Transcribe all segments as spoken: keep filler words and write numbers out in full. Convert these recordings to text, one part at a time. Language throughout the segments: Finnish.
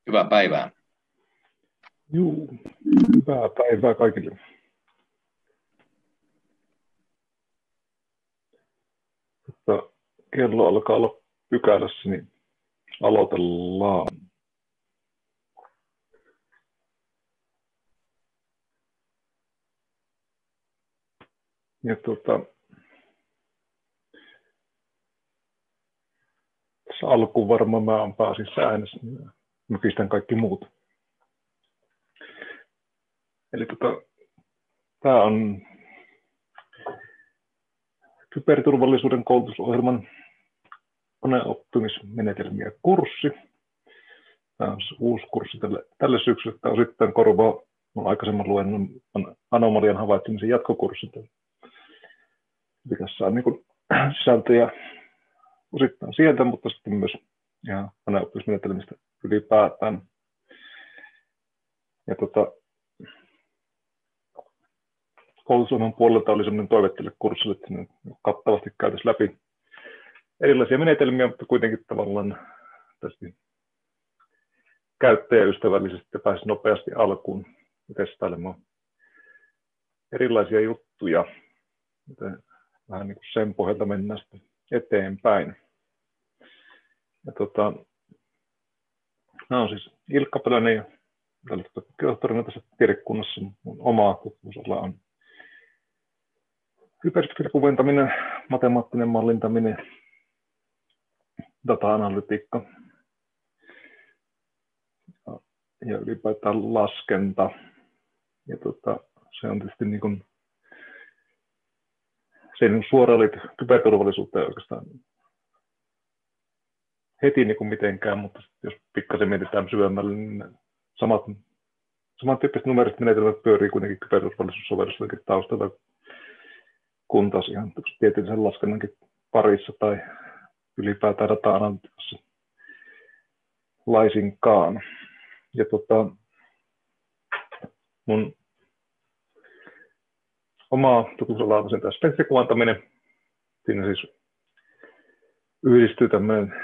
Hyvää päivää. Juu, hyvää päivää kaikille. Mutta kello alkaa olla pykälässä, niin aloitellaan. Ja tuota, tässä alkuun varmaan mä olen pääasiassa äänessä, niin mä pistän kaikki muut. Eli tota, tämä on kyberturvallisuuden koulutusohjelman koneoppimismenetelmiä kurssi. Tämä on uusi kurssi tälle, tälle syksylle. Tämä osittain korvaa mun aikaisemman luennon anomalian havaitsemisen jatkokurssi. Eli tässä on niin sisältöjä osittain sieltä, mutta sitten myös ihan koneoppimismenetelmistä ylipäätään. Ja tota, koulutusohjelman puolelta oli sellainen toive tälle kurssille, että ne kattavasti käytäisiin läpi erilaisia menetelmiä, mutta kuitenkin tavallaan tästä käyttäjäystävällisesti ja pääsi nopeasti alkuun testailemaan erilaisia juttuja. Joten vähän niin kuin sen pohjalta mennään sitten eteenpäin. Ja tota, nämä on siis Ilkka Pölönen ja tohtorina tässä tiedekunnassa. Mun oma tutkimusala on hyperspektiivipuventaminen, matemaattinen mallintaminen, data-analytiikka ja ylipäätään laskenta. Ja tota, se on tietysti niin kuin, se ei niin suoraan liity kyberturvallisuuteen oikeastaan heti niin kuin mitenkään, mutta jos pikkasen mietitään syvemmälle, niin samat, samantyyppiset numeriset menetelmät pyörii kuitenkin kyberturvallisuussovellustenkin taustalla, kun taas ihan tieteellisen laskennankin parissa tai ylipäätään data-analytiikassa laisinkaan. Ja tota, mun oma tutkimusala on tämä spektrikuvantaminen. Siinä siis yhdistyy tämmöinen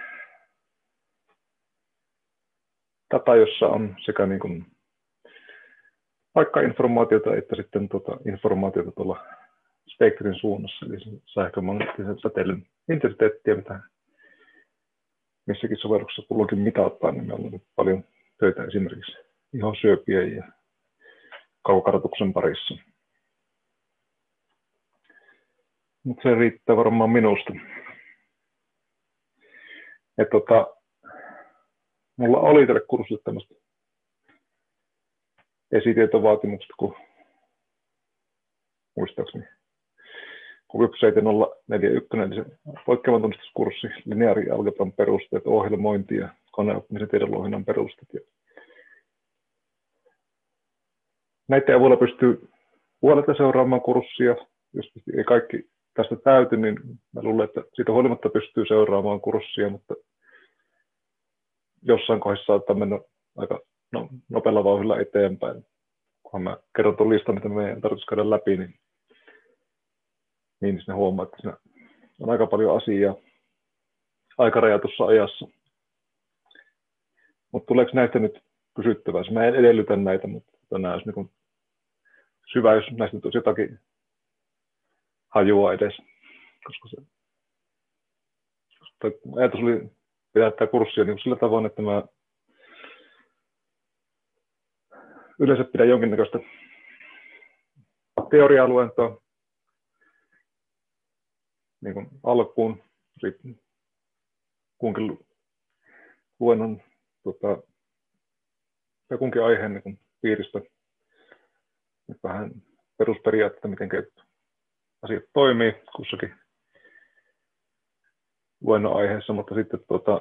data, jossa on sekä niin kuin paikkainformaatiota että sitten tota informaatiota tuolla spektrin suunnassa, eli sähkömagneettisen säteilyn intensiteettiä, mitä missäkin sovelluksessa kulloinkin mitataan, niin meillä on nyt paljon töitä esimerkiksi ihosyöpien ja kaukokartoituksen parissa. Mutta se riittää varmaan minusta. Ja tota, mulla oli tälle kurssille tämmöistä esitietovaatimukset, kun muistaakseni Q Y P seitsemän nolla neljä yksi, eli se poikkeavan tunnistuskurssi, lineaarialgebran perusteet, ohjelmointi ja koneoppimisen tiedonlouhinnan perusteet. Ja näiden avulla pystyy huoletta seuraamaan kurssia. Jos ei kaikki tästä täyty, niin mä luulen, että siitä huolimatta pystyy seuraamaan kurssia, mutta jossain kohdassa saattaa mennä aika no, nopealla vauhdilla eteenpäin. Kunhan mä kerron tuon listan, mitä meidän tarvitsisi käydä läpi, niin niin sinne huomaa, että siinä on aika paljon asiaa aikarajatussa ajassa. Mutta tuleeko näistä nyt pysyttävää? Mä en edellytä näitä, mutta nämä olisi niin syvä, jos näistä nyt olisi jotakin hajua edes. Koska se koska ajatus oli pitää tämä kurssia niin sillä tavoin, että mä yleensä pidän jonkinnäköistä teoria-alueentoa niin kuin alkuun, kunkin luennon tota, ja kunkin aiheen niin kuin piiristä vähän perusperiaatteita, miten asiat toimii kussakin luennon aiheessa, mutta sitten tota,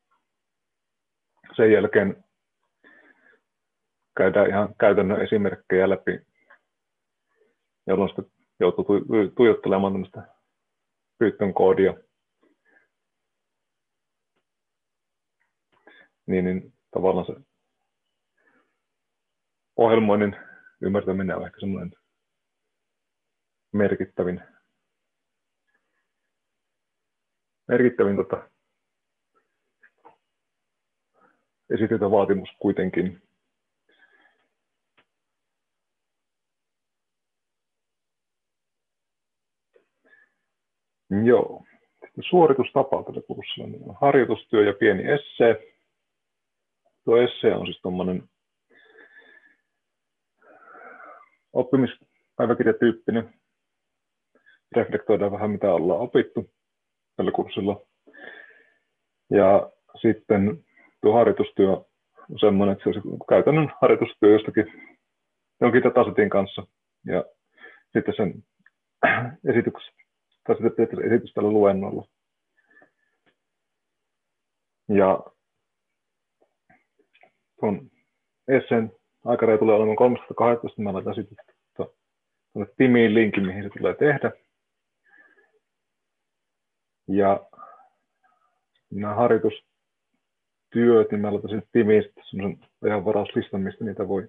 sen jälkeen käydään ihan käytännön esimerkkejä läpi, jolloin sitten joutuu tuijottelemaan tämmöistä Python koodia, niin, niin tavallaan se ohjelmoinnin ymmärtäminen on ehkä semmoinen merkittävin, merkittävin tota, esityntävaatimus kuitenkin. Joo. Sitten suoritustapa tällä kurssilla niin on harjoitustyö ja pieni essee. Tuo essee on siis tuommoinen oppimispäiväkirjatyyppinen. Reflektoidaan vähän, mitä ollaan opittu tällä kurssilla. Ja sitten tuo harjoitustyö on semmoinen, että se on käytännön harjoitustyö jostakin jonkin datasetin kanssa. Ja sitten sen esitys, tai sitten esitys tällä luennolla. Ja tuon esseen aikaraja tulee olemaan kolmesta kahteentoista. Mä laitan sitten tuonne Timiin linkin, mihin se tulee tehdä. Ja nämä harjoitustyöt, niin mä laitan sinne Timiin sitten semmoisen ihan varauslistan, mistä niitä voi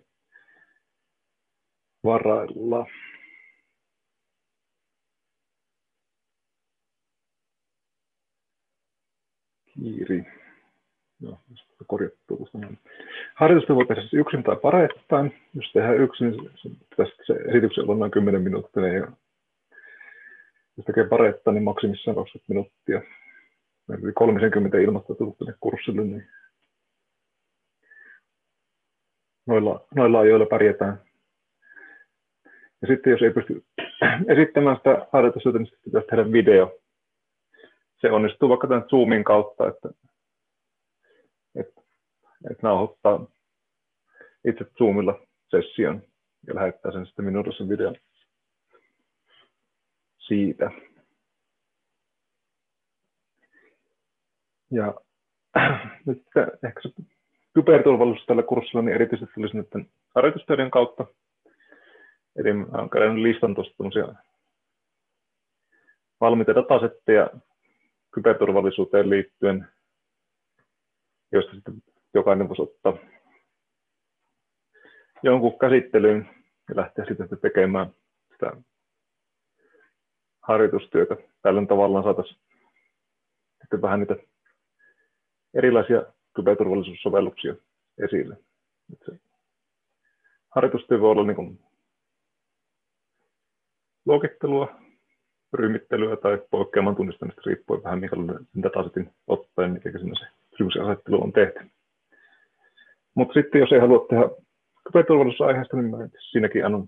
varailla. Kiiri. Joo, korjattu tuosta. Harjoitusta voi tehdä siis yksin tai pareittain. Jos tehdään yksin, niin pitäisi se esityksen olla noin kymmenen minuuttia. Ja jos tekee pareittain, niin maksimissaan kaksikymmentä minuuttia. Meillä oli kolmekymmentä ilmoittautunut tänne kurssille, niin noilla, noilla ajoilla pärjätään. Ja sitten jos ei pysty esittämään sitä harjoitustyötä, niin sitten pitäisi tehdä video. Se onnistuu vaikka tämän Zoomin kautta, että, että, että nauhoittaa itse Zoomilla session ja lähettää sen sitten minulle sen videon siitä. Ja nyt ehkä se kyberturvallisuus tällä kurssilla niin erityisesti tulisi nyt harjoitustöiden kautta. Eli mä olen käynyt listan tuosta tämmöisiä valmiita datasetteja kyberturvallisuuteen liittyen, joista sitten jokainen voisi ottaa jonkun käsittelyyn ja lähteä sitten tekemään sitä harjoitustyötä. Tällöin tavallaan saataisiin sitten vähän niitä erilaisia kyberturvallisuussovelluksia esille. Harjoitustyö voi olla niin kuin luokittelua, ryhmittelyä tai poikkeaman tunnistamista riippuen vähän minkälainen datasetin ottaen, miten siinä se kysymysasettelu on tehty. Mutta sitten jos ei halua tehdä kyberturvallisuusaiheesta, niin mä siinäkin annan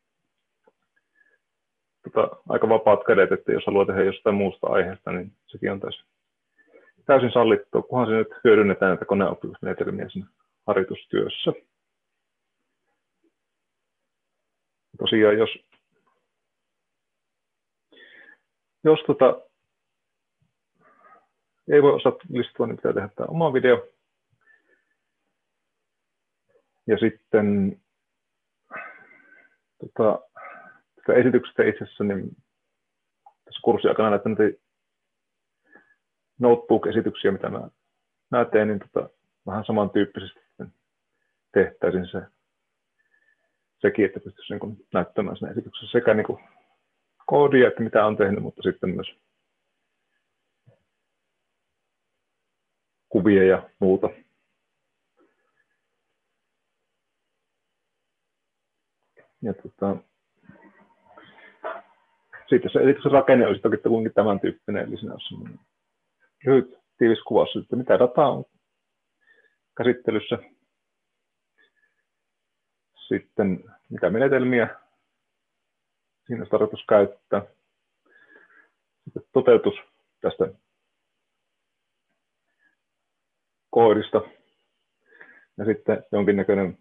tota, aika vapaat kädet, että jos haluaa tehdä jostain muusta aiheesta, niin sekin on täysin, täysin sallittua, kunhan se nyt hyödynnetään näitä koneoppimismenetelmiä siinä harjoitustyössä. Tosiaan, jos Jos tota, ei voi osallistua, niin pitää tehdä tämä oma video. Ja sitten tota, tätä esityksestä itse asiassa, niin tässä kurssin aikana näitä notebook-esityksiä, mitä mä, mä teen, niin tota, vähän samantyyppisesti tehtäisin se, sekin, että pystyisi niin kuin näyttämään siinä esityksessä sekä niin kuin koodia, että mitä on tehnyt, mutta sitten myös kuvia ja muuta. Ja tota, sitten se esityksen rakenne olisi toki kuitenkin tämän tyyppinen, eli siinä olisi lyhyt tiivis kuvaus, että mitä dataa on käsittelyssä, sitten mitä menetelmiä siinä on tarkoitus käyttää, sitten toteutus tästä koodista ja sitten jonkinnäköinen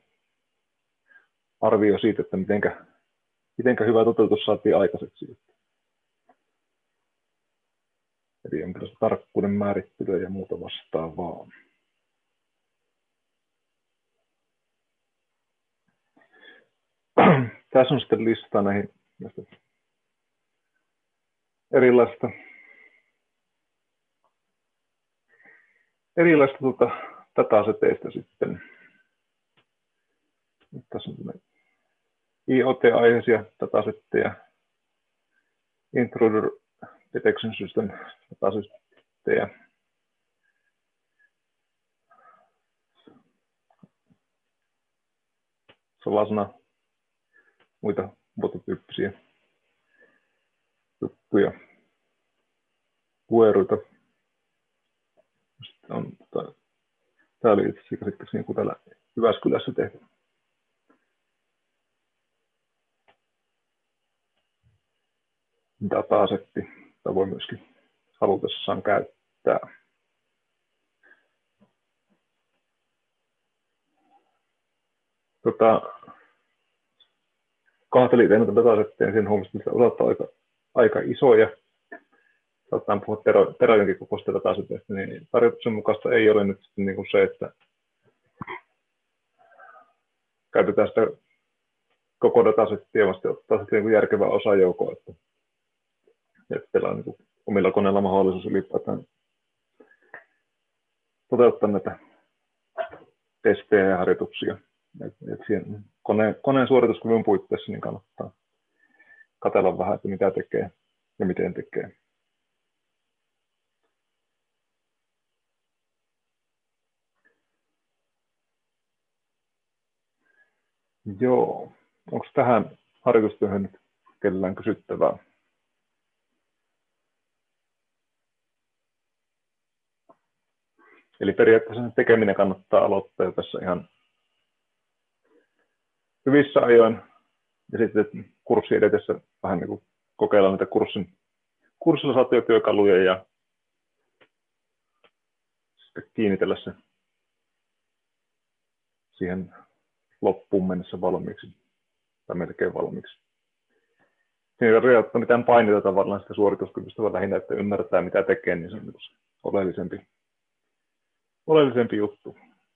arvio siitä, että mitenkä, mitenkä hyvä toteutus saatiin aikaiseksi. Eli jonkinlaista tarkkuuden määrittelyä ja muuta vastaavaa. Tässä on sitten listaa näihin erilaista, erilaista tuota, dataseteistä sitten. Tässä on I O T-aiheisia datasetteja, Intruder Detection System datasetteja, sellaisena muita muototyyppisiä juttuja, kueruita. Sitten on, tota, tämä oli itse asiassa sitten niin kuin täällä Jyväskylässä tehty. Datasetti, jota voi myöskin halutessaan käyttää. Tota, kahtelin näitä datasetteja, sen huomasin, että osat on aika, aika isoja. Saattaa puhua teräjänkin kokoista dataseteista, niin tarjouksen mukaista ei ole nyt niin kuin se, että käytetään sitä koko datasettia, vaan sitten ottaa sitten niin järkevä osa joukoa, että, että teillä on niin kuin omilla koneilla mahdollisuus ylipäätään toteuttaa näitä testejä ja harjoituksia. Et, et siihen koneen, koneen suorituskyvyn puitteissa niin kannattaa katsella vähän, että mitä tekee ja miten tekee. Joo, onko tähän harjoitustyöhön nyt kellään kysyttävää? Eli periaatteessa sen tekeminen kannattaa aloittaa jo tässä ihan hyvissä ajoin. Ja sitten kurssi edetessä vähän niin kuin kokeilla niitä kurssin, kurssilla saatuja työkaluja ja sitten kiinnitellä se siihen loppuun mennessä valmiiksi tai melkein valmiiksi. Siinä ei ole mitään paineita tavallaan sitä suorituskyvystä, vaan lähinnä, että ymmärtää mitä tekee, niin se on niin oleellisempi, oleellisempi juttu.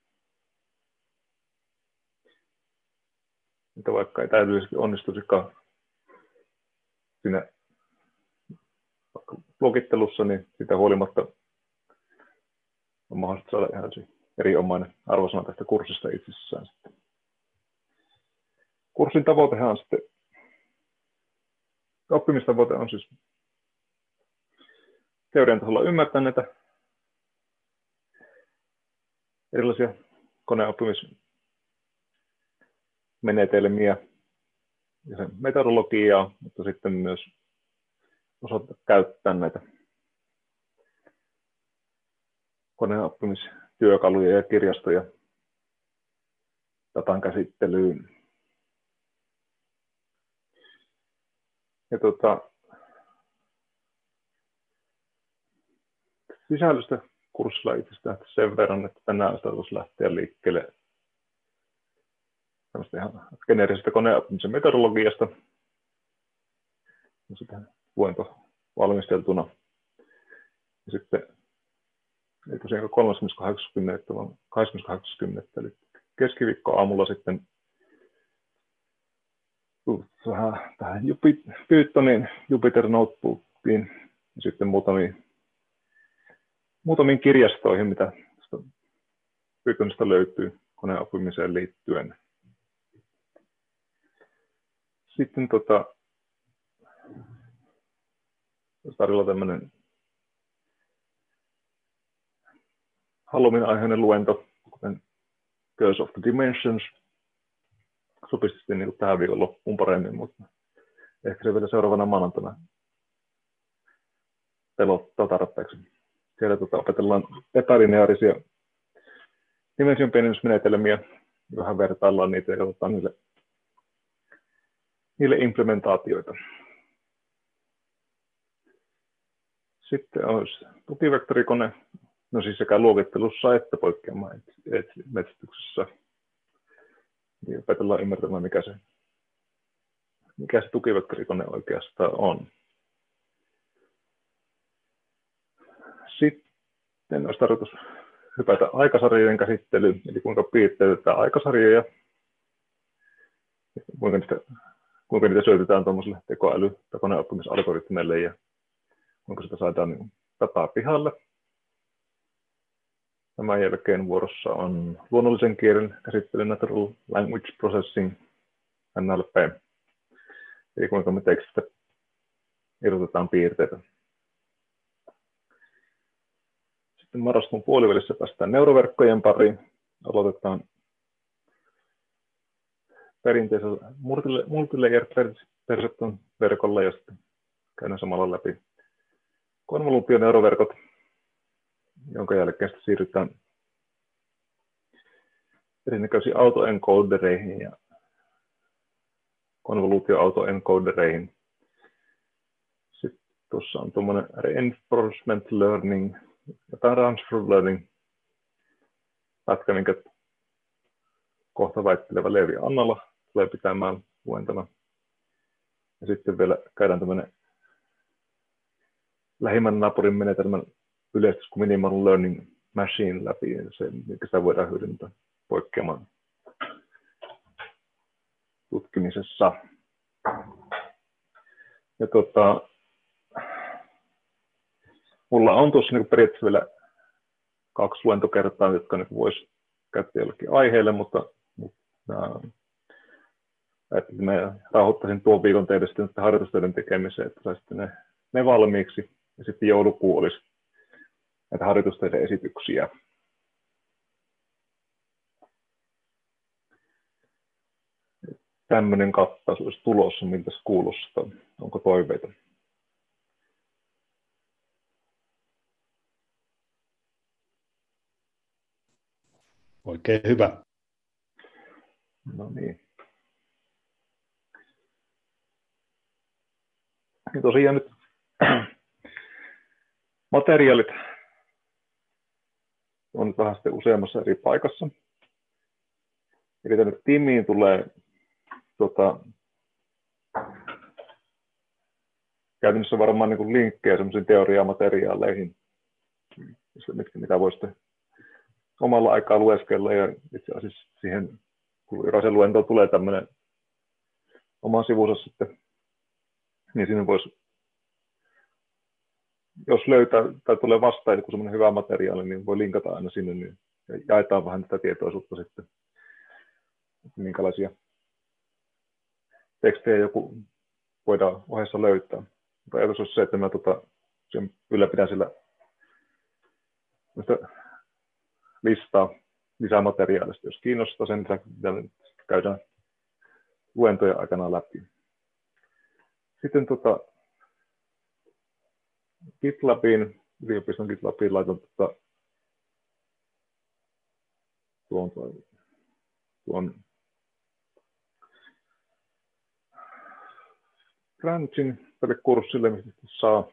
Mitä vaikka ei täydellisesti onnistuisikaan siinä blogittelussa, niin sitä huolimatta on mahdollista saada ihan erinomainen arvosana tästä kurssista itsessään. Kurssin tavoitehan on sitten, oppimistavoite on siis teorian tasolla ymmärtää näitä erilaisia koneoppimismenetelmiä ja sen metodologiaa, mutta sitten myös osata käyttää näitä koneoppimistyökaluja ja kirjastoja datan käsittelyyn. Ja tuota, sisällöstä kurssilla itsestään sen verran, että tänään olisi tarkoitus lähteä liikkeelle tämmöistä ihan geneerisestä koneoppimisen metodologiasta. Sitä luento valmisteltuna. Ja sitten ei tosiaan kolmaskymmeneskahdeksas kymmenettä vaan kahdeskymmeneskahdeksas kymmenettä eli keskiviikko aamulla sitten vähän tähän Pythonin Jupyter Notebookiin ja sitten muutamiin, muutamiin kirjastoihin, mitä Pythonista löytyy koneoppimiseen liittyen. Sitten tota, tarjolla tämmöinen Halloween-aiheinen luento, kuten Curse of the Dimensions. Sopisi sitten niin tähän viikon loppuun paremmin, mutta ehkä se vielä seuraavana maanantaina pelottaa tarpeeksi. Siellä tota, opetellaan epälineaarisia dimension pienennysmenetelmiä, vähän vertaillaan niitä ja katsotaan niille, niille implementaatioita. Sitten olisi tukivektorikone, no siis sekä luokittelussa että poikkeamaan metsityksessä. Niin opetellaan ymmärtämään, mikä se, mikä se tukivektorikone oikeastaan on. Sitten olisi tarkoitus hypätä aikasarjojen käsittelyyn, eli kuinka piirteytetään aikasarjoja, kuinka niitä, kuinka niitä syötetään tuollaiselle tekoäly- tai koneoppimisalgoritmeille ja kuinka sitä saadaan niin dataa pihalle. Tämän jälkeen vuorossa on luonnollisen kielen käsittely, Natural Language Processing, N L P, eli kuinka me tekstistä irrotetaan piirteitä. Sitten marraskuun puolivälissä päästään neuroverkkojen pariin. Aloitetaan perinteisellä multilayer-perseptron verkolla ja sitten käydään samalla läpi konvoluutioneuroverkot, jonka jälkeen sitten siirrytään erinäköisiin autoencodereihin ja konvoluutio-autoencodereihin. Sitten tuossa on tuommoinen reinforcement learning ja transfer learning pätkä, minkä kohta väittelevä Leevi Annala tulee pitämään luentona. Ja sitten vielä käydään tämmöinen lähimmän naapurin menetelmän yleistys kuin minimal learning machine läpi, se, mikä sitä voidaan hyödyntää poikkeamaan tutkimisessa. Ja tota, mulla on tuossa niin periaatteessa vielä kaksi luentokertaa, jotka niin voisi käyttää jollekin aiheelle, mutta, mutta että mä rauhoittaisin tuon viikon teille sitten harjoitustöiden tekemiseen, että saisitte ne, ne valmiiksi. Ja sitten joulukuu olisi näitä harjoitusteiden esityksiä. Tämmöinen kattaus olisi tulossa, miltä se kuulostaa. Onko toiveita? Oikein hyvä. No niin. Ja tosiaan nyt materiaalit on nyt vähän sitten useammassa eri paikassa. Eli tänne timiin tulee tota, käytännössä varmaan niin kuin linkkejä sellaisiin teoriamateriaaleihin, mitä voisitte omalla aikaa lueskella. Ja itse asiassa siihen, kun jokaisen luentoon tulee tämmöinen oma sivunsa sitten, niin siinä voisi, jos löytää tai tulee vastaan joku semmoinen hyvä materiaali, niin voi linkata aina sinne, niin jaetaan vähän tätä tietoisuutta sitten, minkälaisia tekstejä joku voidaan ohessa löytää. Mutta ajatus olisi se, että mä tota, sen ylläpidän sillä listaa lisämateriaalista, jos kiinnostaa, sen käydään luentoja aikana läpi. Sitten tota, GitLabiin, yliopiston GitLabiin laitan tota, tuon, tuon Branchin tälle kurssille, mistä saa,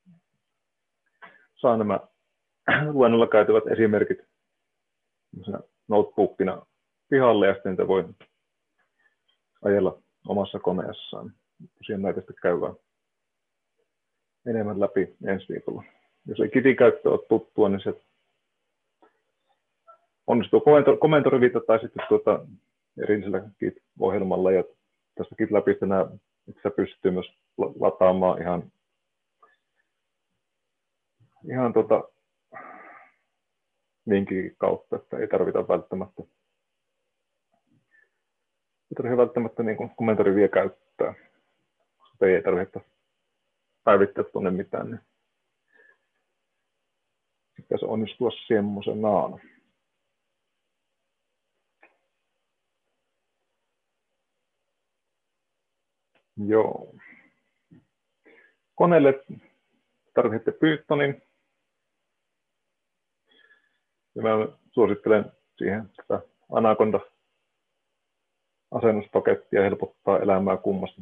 saa nämä luennolla käytävät esimerkit notebookina pihalle ja sitten niitä voi ajella omassa koneessaan. Tosiaan näitä sitten käydään enemmän läpi ensi viikolla. Jos ei Gitin käyttö ole tuttua, niin se onnistuu komentoriviita tai sitten tuota erillisellä Git-ohjelmalla. Ja tästä GitLabista nämä itse pystyy myös lataamaan ihan, ihan tuota linkin kautta, että ei tarvita välttämättä, ei tarvitse välttämättä niin kuin komentoriviä käyttää. Ei tarvitse päivittää tuonne mitään, niin pitäisi onnistua semmoisenaan. Joo. Koneelle tarvitsette Pythonin. Ja mä suosittelen siihen tätä Anaconda-asennuspakettia, helpottaa elämää kummasti.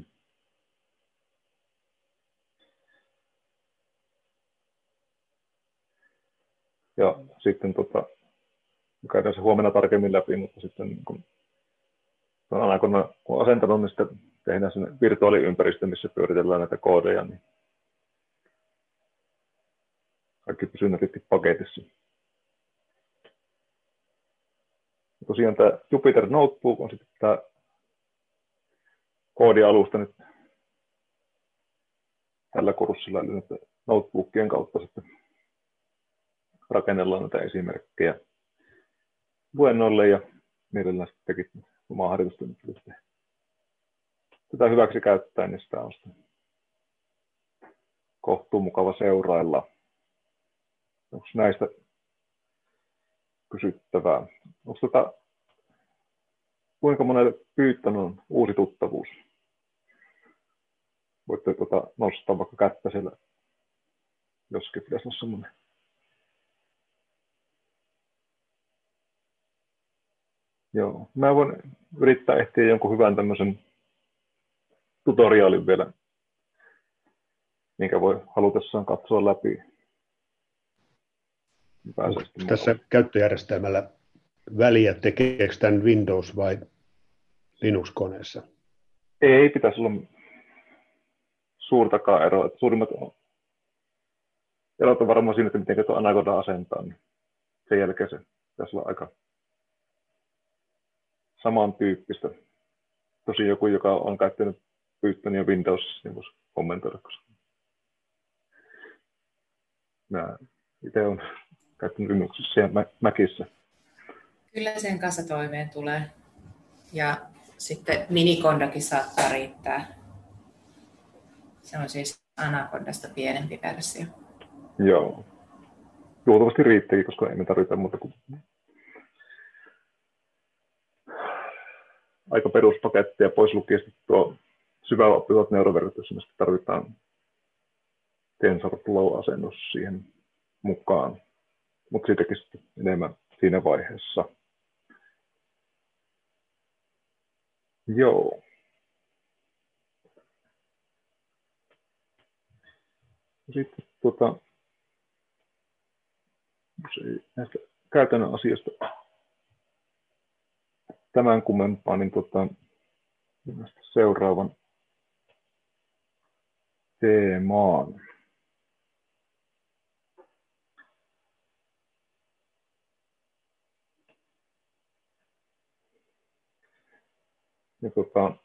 Ja sitten tota, käydään se huomenna tarkemmin läpi, mutta sitten kun Anaconda kun on asentanut, niin sitten tehdään sen virtuaaliympäristö, missä pyöritellään näitä koodeja, niin kaikki pysyy näkytti paketissa. Ja tosiaan tämä Jupyter Notebook on sitten tämä koodialusta nyt tällä kurssilla, eli nyt notebookien kautta sitten rakennellaan näitä esimerkkejä luennoille ja mielellään sitten tekit omaa harjoitusta. Tätä hyväksi käyttäen, niin sitä on sitten kohtuu mukava seurailla. Onko näistä kysyttävää? Onko tota kuinka monelle Python on uusi tuttavuus? Voitte tuota, nostaa vaikka kättä siellä, joskin pitäisi olla semmoinen. Joo, mä voin yrittää ehtiä jonkun hyvän tämmöisen tutoriaalin vielä, minkä voi halutessaan katsoa läpi. Tässä käyttöjärjestelmällä väliä, tekeekö tämän Windows vai Linux-koneessa? Ei pitäisi olla suurtakaan eroa. Suurimmat erot on varmaan siinä, että miten tuo Anaconda asentaa. Niin sen jälkeen se pitäisi olla aika samantyyppistä. Tosi joku, joka on käyttänyt Pythonia Windows, niin voisi kommentoida. Mä itse olen käyttänyt Linuxissa ja Macissa. Kyllä sen kanssa toimeen tulee. Ja sitten Minicondakin saattaa riittää. Se on siis Anacondasta pienempi versio. Joo. Luultavasti riittääkin, koska ei me tarvita muuta kuin aika peruspakettia pois lukien tuo syvällä oppivat neuroverkot, jossa tarvitaan TensorFlow-asennus siihen mukaan. Mutta siitäkin sitten enemmän siinä vaiheessa. Joo. Sitten tuota, näistä käytännön asioista tämän kummempaa, niin tuota, seuraavan teemaan. Ja tuota,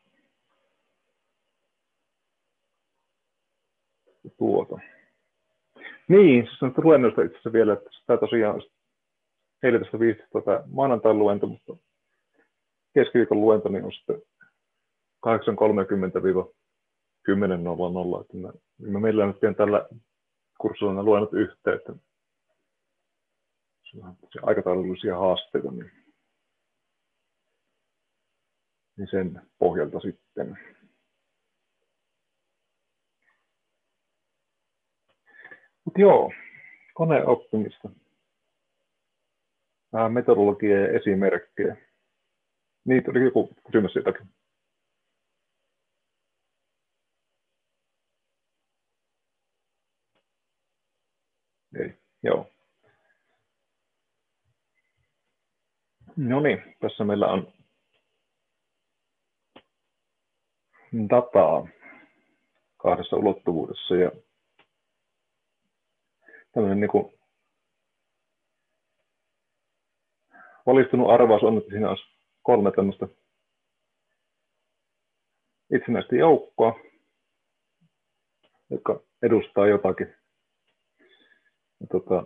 tuota. Niin, siis on luennoista itse asiassa vielä, että tämä tosiaan neljätoista viisitoista tuota, maanantain luento, mutta keskiviikon luento niin on sitten kahdeksan kolmekymmentä - kymmenen nolla nolla. Että mä, mä meillä nyt pian tällä kurssilla luennot yhteen, että se on aikataulullisia haasteita, niin, niin sen pohjalta sitten. Mutta joo, koneoppimista. Vähän metodologiaa ja esimerkkejä. Niin, tuli joku kysymys jotakin. Ei, joo. No niin, tässä meillä on dataa kahdessa ulottuvuudessa ja tämmöinen niin kuin valistunut arvaus on, että siinä olisi kolme tämmöistä itsenäistä joukkoa, joka edustaa jotakin. Ja, tota,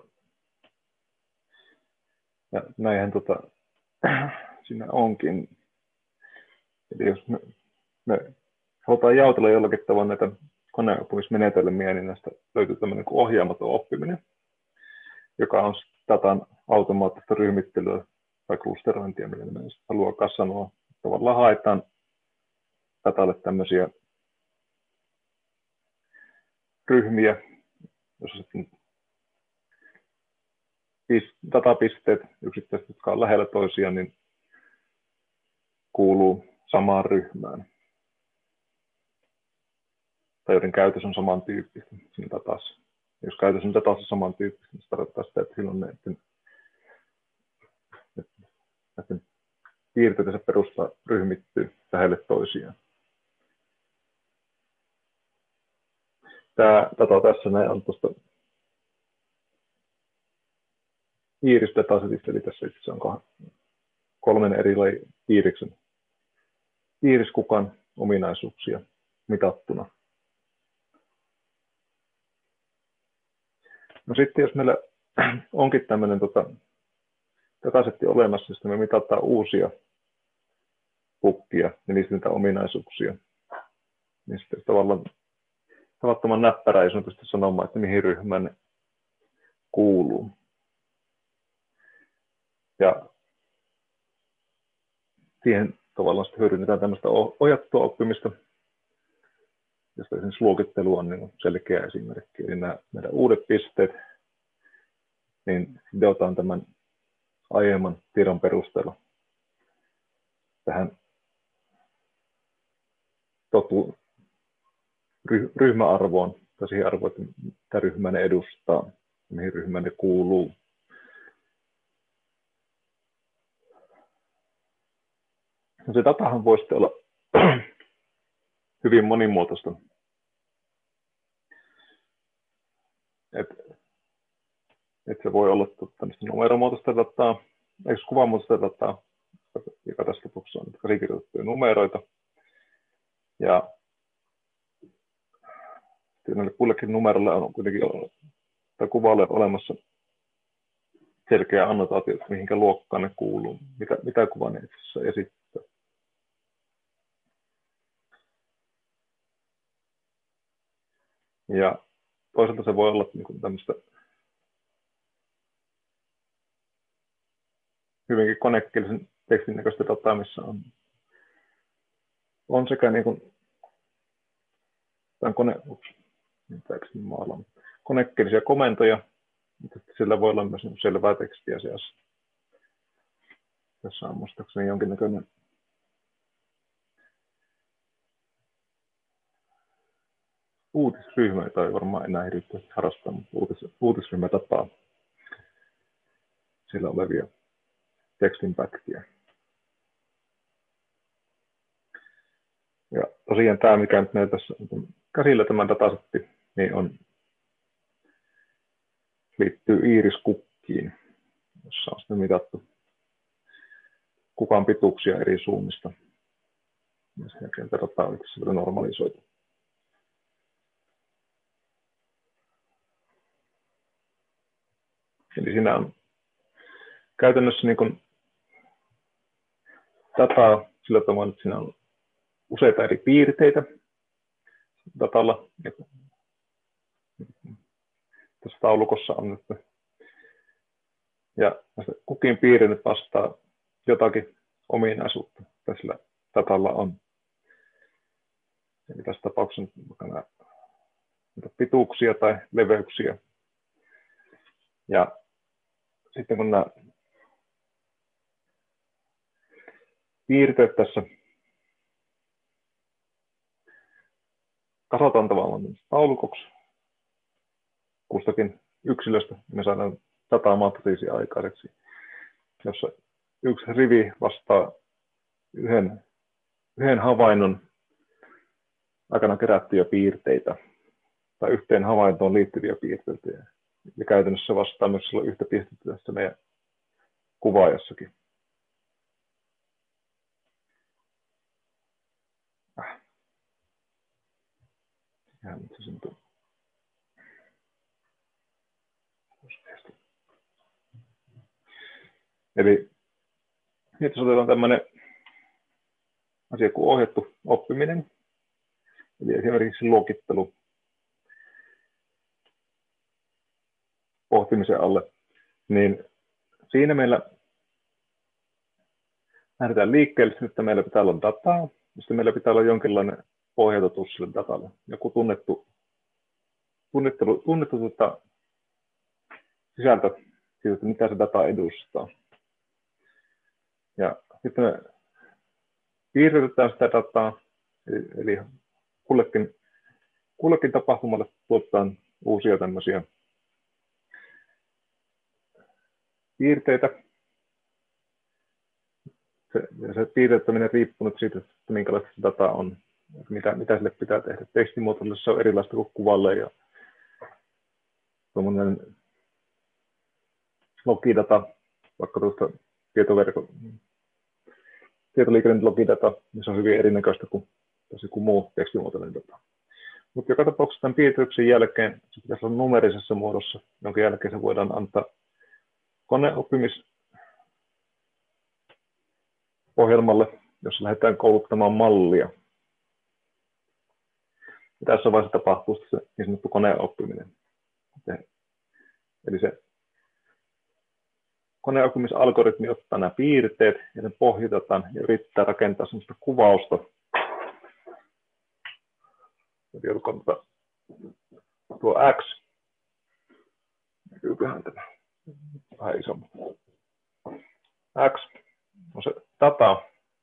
ja näinhän tota, siinä onkin. Eli jos me, me halutaan jaotella jollakin tavalla näitä koneoppimismenetelmiä, niin näistä löytyy tämmöinen kuin ohjaamaton oppiminen, joka on datan automaattista ryhmittelyä tai klusterointia, millä me haluaa sanoa. Tavallaan haetaan datalle tämmöisiä ryhmiä, jossa sitten datapisteet, yksittäiset, jotka on lähellä toisiaan, niin kuuluu samaan ryhmään. Tai joiden käytös on samantyyppistä siinä datassa. Jos käytös on datassa samantyyppistä, niin se tarkoittaa sitä, että silloin näiden, näiden piirteiden perusta ryhmittyy lähelle toisiaan. Tämä data tässä näin on tuosta iiris-datasetista, eli tässä itse on kolmen eri iiriksen iiriskukan ominaisuuksia mitattuna. No sitten jos meillä onkin tämmöinen tota, datasetti olemassa, josta me mitataan uusia kukkia ja niistä niitä ominaisuuksia, niin sitten tavallaan tavattoman näppärä ei pysty sanomaan, että mihin ryhmään ne kuuluu. Ja siihen tavallaan hyödynnetään tämmöistä ohjattua oppimista, josta esimerkiksi luokittelu on niin selkeä esimerkki. Eli nämä meidän uudet pisteet niin sidotaan tämän aiemman tiedon perusteella tähän totu, ryhmäarvoon, tai siihen arvoon, että mitä ryhmää ne edustaa, mihin ryhmään ne kuuluu. Se datahan voi sitten olla hyvin monimuotoista. Et, et se voi olla tämmöistä numeromuotoista dataa, eikö kuvamuotoista dataa, joka tässä tapauksessa on käsikirjoitettuja numeroita. Ja kullekin numerolle on kuitenkin tai kuvalle olemassa selkeä annotaatio, mihinkä luokkaan ne kuuluu, mitä, mitä kuva ne itse asiassa esittää. Ja toisaalta se voi olla niin kuin tämmöistä hyvinkin konekielisen tekstin näköistä dataa, missä on, on sekä niin kuin, kone, ups, maailman, konekielisiä komentoja, mutta sillä voi olla myös selvää tekstiä seassa. Tässä on muistaakseni jonkinnäköinen uutisryhmä, jota ei varmaan enää erityisesti harrastaa, mutta uutis, uutisryhmä dataa siellä olevia tekstinpätkiä. Ja tosiaan tämä, mikä nyt meillä tässä on käsillä tämä datasetti, niin on, liittyy iiriskukkiin, jossa on sitten mitattu kukan pituuksia eri suunnista. Ja sen jälkeen dataa on itse normalisoitu. Eli siinä on käytännössä niin kuin dataa sillä tavalla, että siinä on useita eri piirteitä datalla. Tässä taulukossa on nyt. Ja kukin piirre nyt vastaa jotakin ominaisuutta, mitä sillä datalla on. Eli tässä tapauksessa on pituuksia tai leveyksiä. Ja sitten kun nämä piirteet tässä kasataan tavallaan taulukoksi kustakin yksilöstä, me saadaan datamatriisi aikaiseksi, jossa yksi rivi vastaa yhden, yhden havainnon aikana kerättyjä piirteitä tai yhteen havaintoon liittyviä piirteitä. Ja käytännössä vastaa myös yhtä pistettä tässä meidän kuvaajassakin. Eli nyt otetaan tämmöinen asia kuin ohjattu oppiminen, eli esimerkiksi luokittelu pohtimisen alle, niin siinä meillä lähdetään liikkeelle, että meillä pitää olla dataa, ja sitten meillä pitää olla jonkinlainen pohjautus sille datalle, joku tunnettu, tunnettu, tunnettu tuota, sisältö siitä, että mitä se data edustaa. Ja sitten me piirretään sitä dataa, eli, eli kullekin, kullekin tapahtumalle tuotetaan uusia tämmöisiä piirteitä. Se, se piirteettöminen riippuu nyt siitä, että minkälaista se data on, mitä, mitä sille pitää tehdä. Tekstimuotoille se on erilaista kuin kuvalle, ja tuommoinen logidata, vaikka tuosta tietoverkon tietoliikenteen logidata, niin se on hyvin erinäköistä kuin, kuin muu tekstimuotoinen data. Mutta joka tapauksessa tämän piirteyksen jälkeen se pitäisi olla numerisessa muodossa, jonka jälkeen se voidaan antaa koneoppimisohjelmalle, jossa lähdetään kouluttamaan mallia. Ja tässä vaiheessa tapahtuu se niin sanottu koneoppiminen. Eli se koneoppimisalgoritmi ottaa nämä piirteet ja ne pohjutetaan ja yrittää rakentaa sellaista kuvausta. Tuo X, näkyyköhän tämä vähän isompi. X on se data,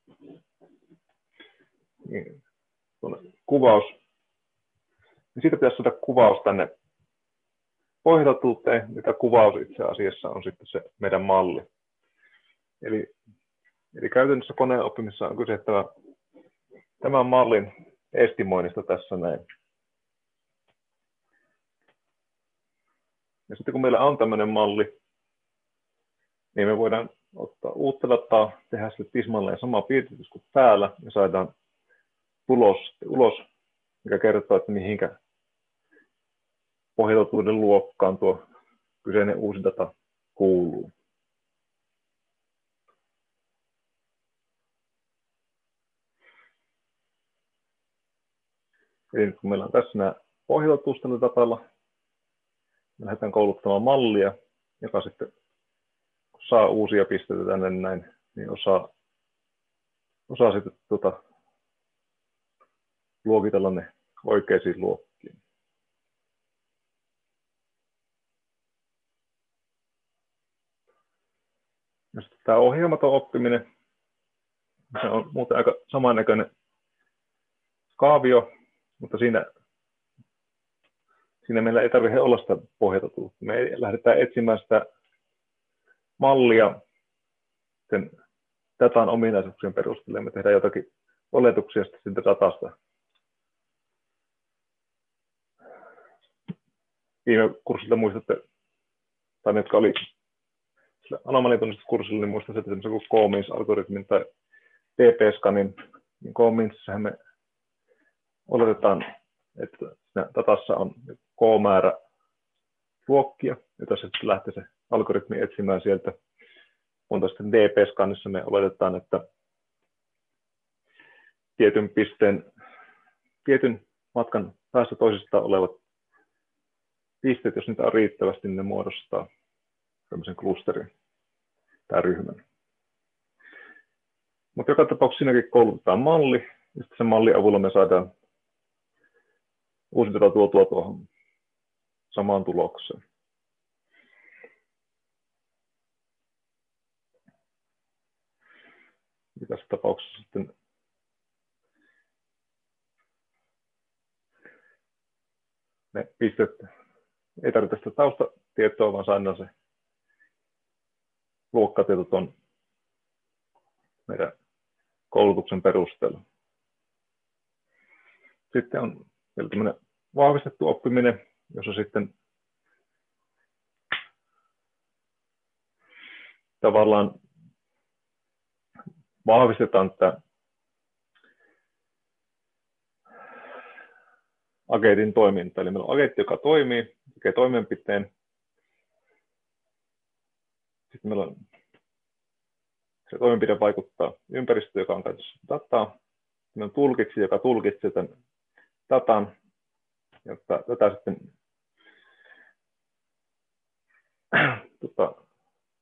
niin, kuvaus. Ja siitä pitäisi saada kuvaus tänne pohjatotuuteen, mitä kuvaus itse asiassa on sitten se meidän malli. Eli, eli käytännössä koneoppimisessa on kyse tämä, tämän mallin estimoinnista tässä näin. Ja sitten kun meillä on tämmöinen malli, niin me voidaan ottaa uutta dataa, tehdä sille tismalleen sama piirtitys kuin täällä ja saadaan tulos ulos, mikä kertoo, että mihinkä pohjautuvuuden luokkaan tuo kyseinen uusi data kuuluu. Eli kun meillä on tässä nämä pohjautuvuus tällä datalla, me lähdetään kouluttamaan mallia, joka sitten kun saa uusia pisteitä tänne näin, niin osaa, osaa sitten tuota, luokitella ne oikeisiin luokkiin. Ja sitten tämä ohjaamaton oppiminen, se on muuten aika samannäköinen kaavio, mutta siinä, siinä meillä ei tarvitse olla sitä pohjatotuutta. Me lähdetään etsimään sitä mallia sen datan ominaisuuksien perusteella. Me tehdään jotakin oletuksia siitä datasta. Viime kurssilta muistatte, tai ne, jotka oli anomaliatunnistuskurssilla, niin muistatte, että semmoisen kuin K-means-algoritmin tai D P-skanin, niin K-meansissähän me oletetaan, että siinä datassa on K-määrä luokkia, jota sitten lähtee se algoritmi etsimään sieltä. Mutta sitten D P-skanissa me oletetaan, että tietyn pisteen, tietyn matkan päässä toisistaan olevat pisteet, jos niitä on riittävästi, niin ne muodostaa tämmöisen klusterin tai ryhmän. Mutta joka tapauksessa siinäkin koulutetaan malli, ja sitten sen mallin avulla me saadaan uusi data tuotua tuohon samaan tulokseen. Ja tässä tapauksessa sitten ne pisteet, ei tarvitse sitä taustatietoa, vaan saadaan se luokkatieto tuon meidän koulutuksen perusteella. Sitten on vielä tämmöinen vahvistettu oppiminen, jossa sitten tavallaan vahvistetaan tätä agentin toimintaa. Eli meillä on agentti, joka toimii, tekee toimenpiteen. Sitten meillä on se toimenpide vaikuttaa ympäristöön, joka on käytössä dataa. Meillä on tulkiksi, joka tulkitsee tämän datan, jotta tätä sitten tota,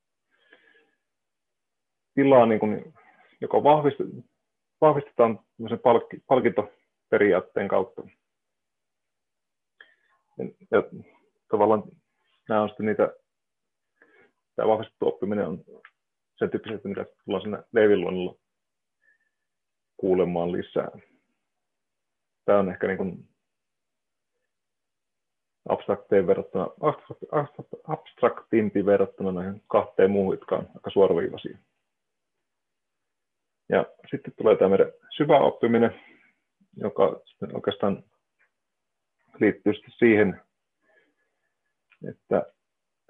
tilaa, niin kuin, joka vahvistetaan palkintoperiaatteen kautta. Ja tavallaan nämä on sitten niitä, tämä vahvistettu oppiminen on sen tyyppisesti, mitä tullaan siinä leivinluonnolla kuulemaan lisää. Tämä on ehkä niin kuin abstraktiin verrattuna, abstraktimpi verrattuna näihin kahteen muuhun, jotka on aika suoraviivaisia. Ja sitten tulee tämä meidän syvä oppiminen, joka oikeastaan liittyy sitten siihen, että,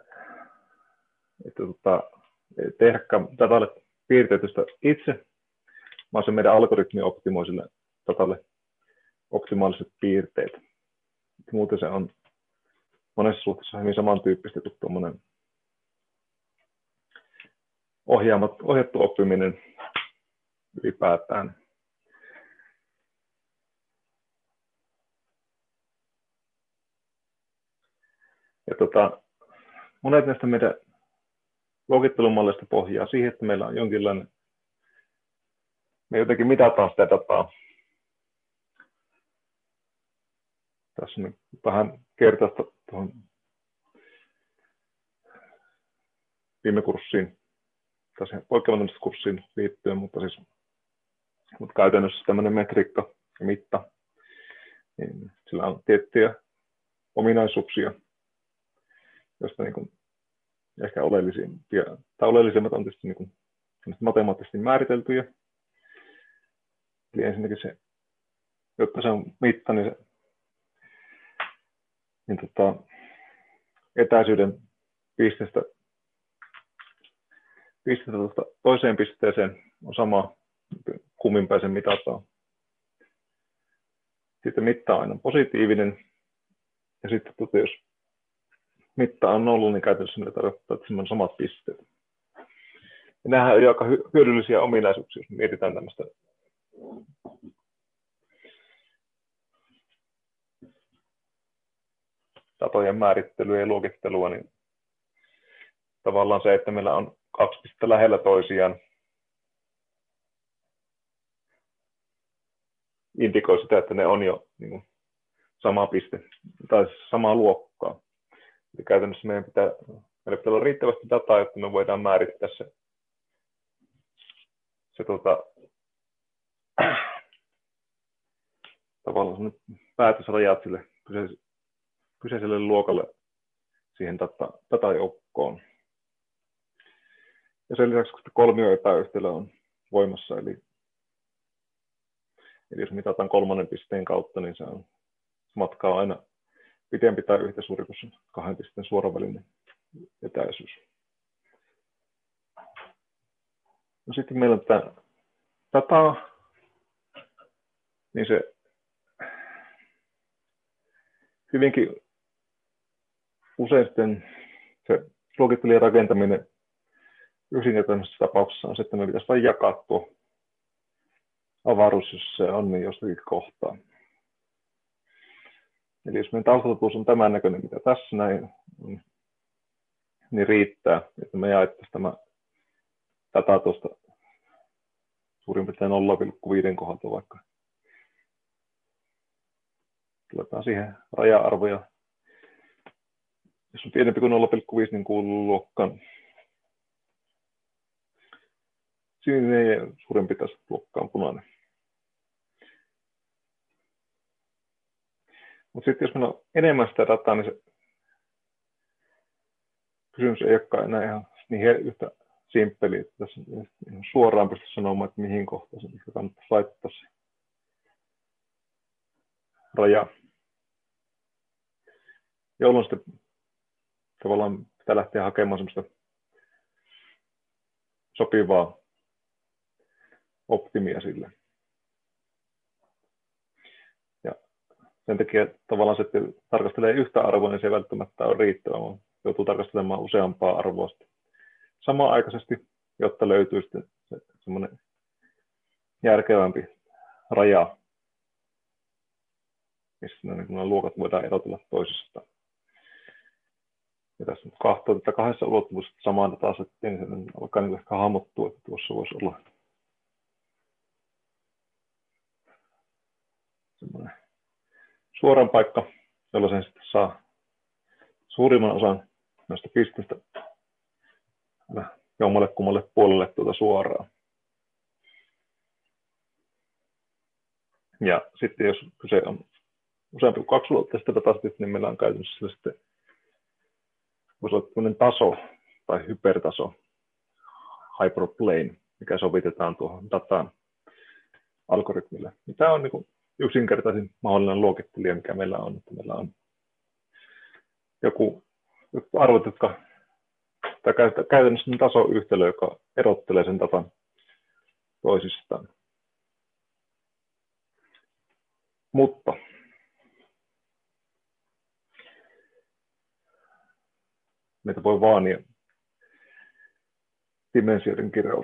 että tota, ei tehdäkään datalle piirteytystä itse, vaan se meidän algoritmi optimoi sille datalle optimaaliset piirteet. Muuten se on monessa suhteessa hyvin samantyyppistä kuin tuommoinen ohjattu oppiminen ylipäätään. Ja tota, monet näistä meidän luokittelumalleista pohjaa siihen, että meillä on jonkinlainen, me jotenkin mitataan sitä dataa. Tässä on vähän kertaista tuohon viime kurssiin, tässä poikkeamattomasta kurssiin liittyen, mutta, siis, mutta käytännössä tämmöinen metriikka ja mitta, niin sillä on tiettyjä ominaisuuksia, joista niin kuin ehkä oleellisimpia, tai oleellisimmat on tietysti niin kuin matemaattisesti määriteltyjä. Eli ensinnäkin se, jotta se on mitta, niin, se, niin tota, etäisyyden pisteestä, pisteestä toiseen pisteeseen on sama, kummin päin sen mitataan. Sitten mitta on aina positiivinen, ja sitten tota, jos mitta on nolla, niin käytännössä ne tarkoittaa, että siinä on samat pisteet. Ja nämähän on aika hyödyllisiä ominaisuuksia, jos mietitään tämmöistä datojen määrittelyä ja luokittelua, niin tavallaan se, että meillä on kaksi pistettä lähellä toisiaan, indikoi sitä, että ne on jo niin kuin, sama piste tai samaa luokkaa. Eli käytännössä meidän pitää, meillä pitää olla riittävästi dataa, jotta me voidaan määrittää se, se tuota, tavallaan päätösrajat sille kyseiselle luokalle siihen data, datajoukkoon. Ja sen lisäksi, kun kolmioepäyhtälö on voimassa, eli, eli jos mitataan kolmannen pisteen kautta, niin se on matka on aina pitempi tai yhtä suuri kuin kahden pisteen suoravälinen etäisyys. No sitten meillä on tämä dataa, niin se hyvinkin usein sitten se luokittelijan rakentaminen yksinkertaisessa tapauksessa on se, että me pitäisi vain jakaa tuo avaruus, jos se on, niin jostakin kohtaa. Eli jos meidän taustatotuus on tämän näköinen, mitä tässä näin, niin riittää, että me jaettaisiin tämä data tuosta suurin piirtein nolla pilkku viisi kohdalta vaikka. Tuletaan siihen raja-arvoja. Jos on pienempi kuin nolla pilkku viisi, niin kuuluu luokkaan sininen ja suurempi taas luokkaan punainen. Mutta sitten jos meillä on enemmän sitä dataa, niin se kysymys ei olekaan enää ihan niin yhtä simppeli, että tässä suoraan pysty sanomaan, että mihin kohtaan se kannattaa laittaa se raja. Jolloin sitten tavallaan pitää lähteä hakemaan semmoista sopivaa optimia sille. Ja sen takia tavallaan se, että tarkastelee yhtä arvoa, niin se ei välttämättä ole riittävä, vaan joutuu tarkastelemaan useampaa arvoa samanaikaisesti, jotta löytyy sitten se semmoinen järkevämpi raja, missä nämä luokat voidaan erotella toisistaan. Ja tässä nyt kahtoo tätä kahdessa ulottuvuudessa samaan datasettiin, niin se alkaa niin ehkä hahmottua, että tuossa voisi olla semmoinen suoran paikka, jolla sen sitten saa suurimman osan näistä pisteistä jommalle kummalle puolelle tuota suoraan. Ja sitten jos kyse on useampi kuin kaksi ulotteista datasetista, niin meillä on käytännössä sitten voisi olla tämmöinen taso tai hypertaso, hyperplane, mikä sovitetaan tuohon dataan algoritmille. Tämä on niin kuin yksinkertaisin mahdollinen luokittelija, mikä meillä on. Että meillä on joku, joku arvot, jotka, tai käytännössä tasoyhtälö, joka erottelee sen datan toisistaan. Mutta meitä voi vaania dimensioiden kirjaus.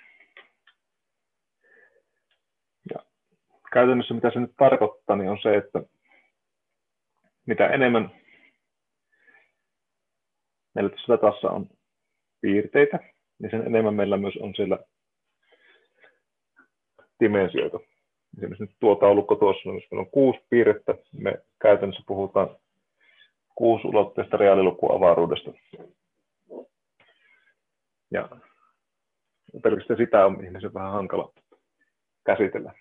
Ja käytännössä mitä se nyt tarkoittaa, niin on se, että mitä enemmän meillä tässä datassa on piirteitä, niin sen enemmän meillä myös on siellä dimensioita. Esimerkiksi nyt tuo taulukko tuossa, jos meillä on kuusi piirrettä, me käytännössä puhutaan kuusi-ulotteista reaalilukuavaruudesta. Ja pelkästään sitä on ihmisen vähän hankala käsitellä.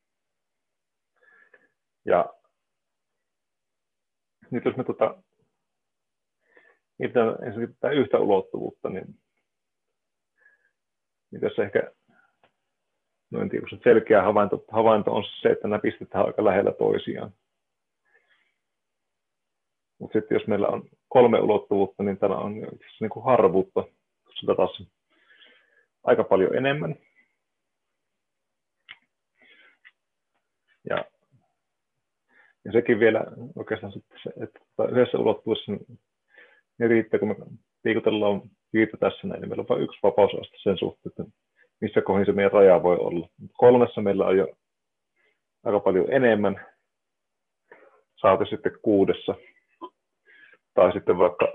Ja nyt jos me tuota, mietitään ensinnäkin tätä yhtä ulottuvuutta, niin, niin tässä ehkä no en tiedä, se selkeä havainto, havainto on se, että nämä pistetään aika lähellä toisiaan. Mutta sitten jos meillä on kolme ulottuvuutta, niin täällä on niin kuin harvuutta sitä taas aika paljon enemmän. Ja, ja sekin vielä oikeastaan sitten se, että yhdessä ulottuvuudessa niin riittää, kun me liikutellaan viitä tässä näin, niin meillä on vain yksi vapausaste sen suhteen, että missä kohdin se meidän raja voi olla. Kolmessa meillä on jo aika paljon enemmän, saati sitten kuudessa, tai sitten vaikka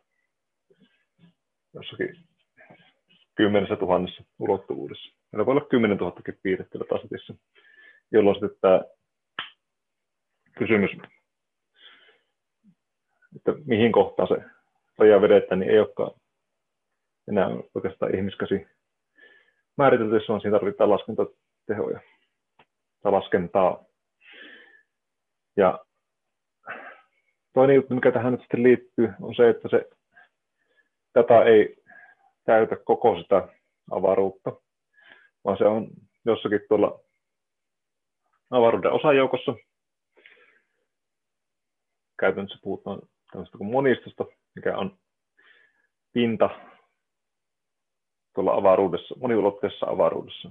jossakin kymmenessä tuhannessa ulottuvuudessa. Meillä voi olla kymmenen tuhattakin piirrettä tasatissa, jolloin sitten tämä kysymys, että mihin kohtaan se raja vedetään, niin ei olekaan enää oikeastaan ihmiskäsi määritelty, vaan siinä tarvitaan laskentatehoja tai laskentaa. Ja toinen juttu, mikä tähän nyt sitten liittyy, on se, että se data ei täytä koko sitä avaruutta, vaan se on jossakin tuolla avaruuden osajoukossa. Käytännössä puhutaan tämmöistä kuin monistosta, mikä on pinta tuolla avaruudessa, moniulotteisessa avaruudessa.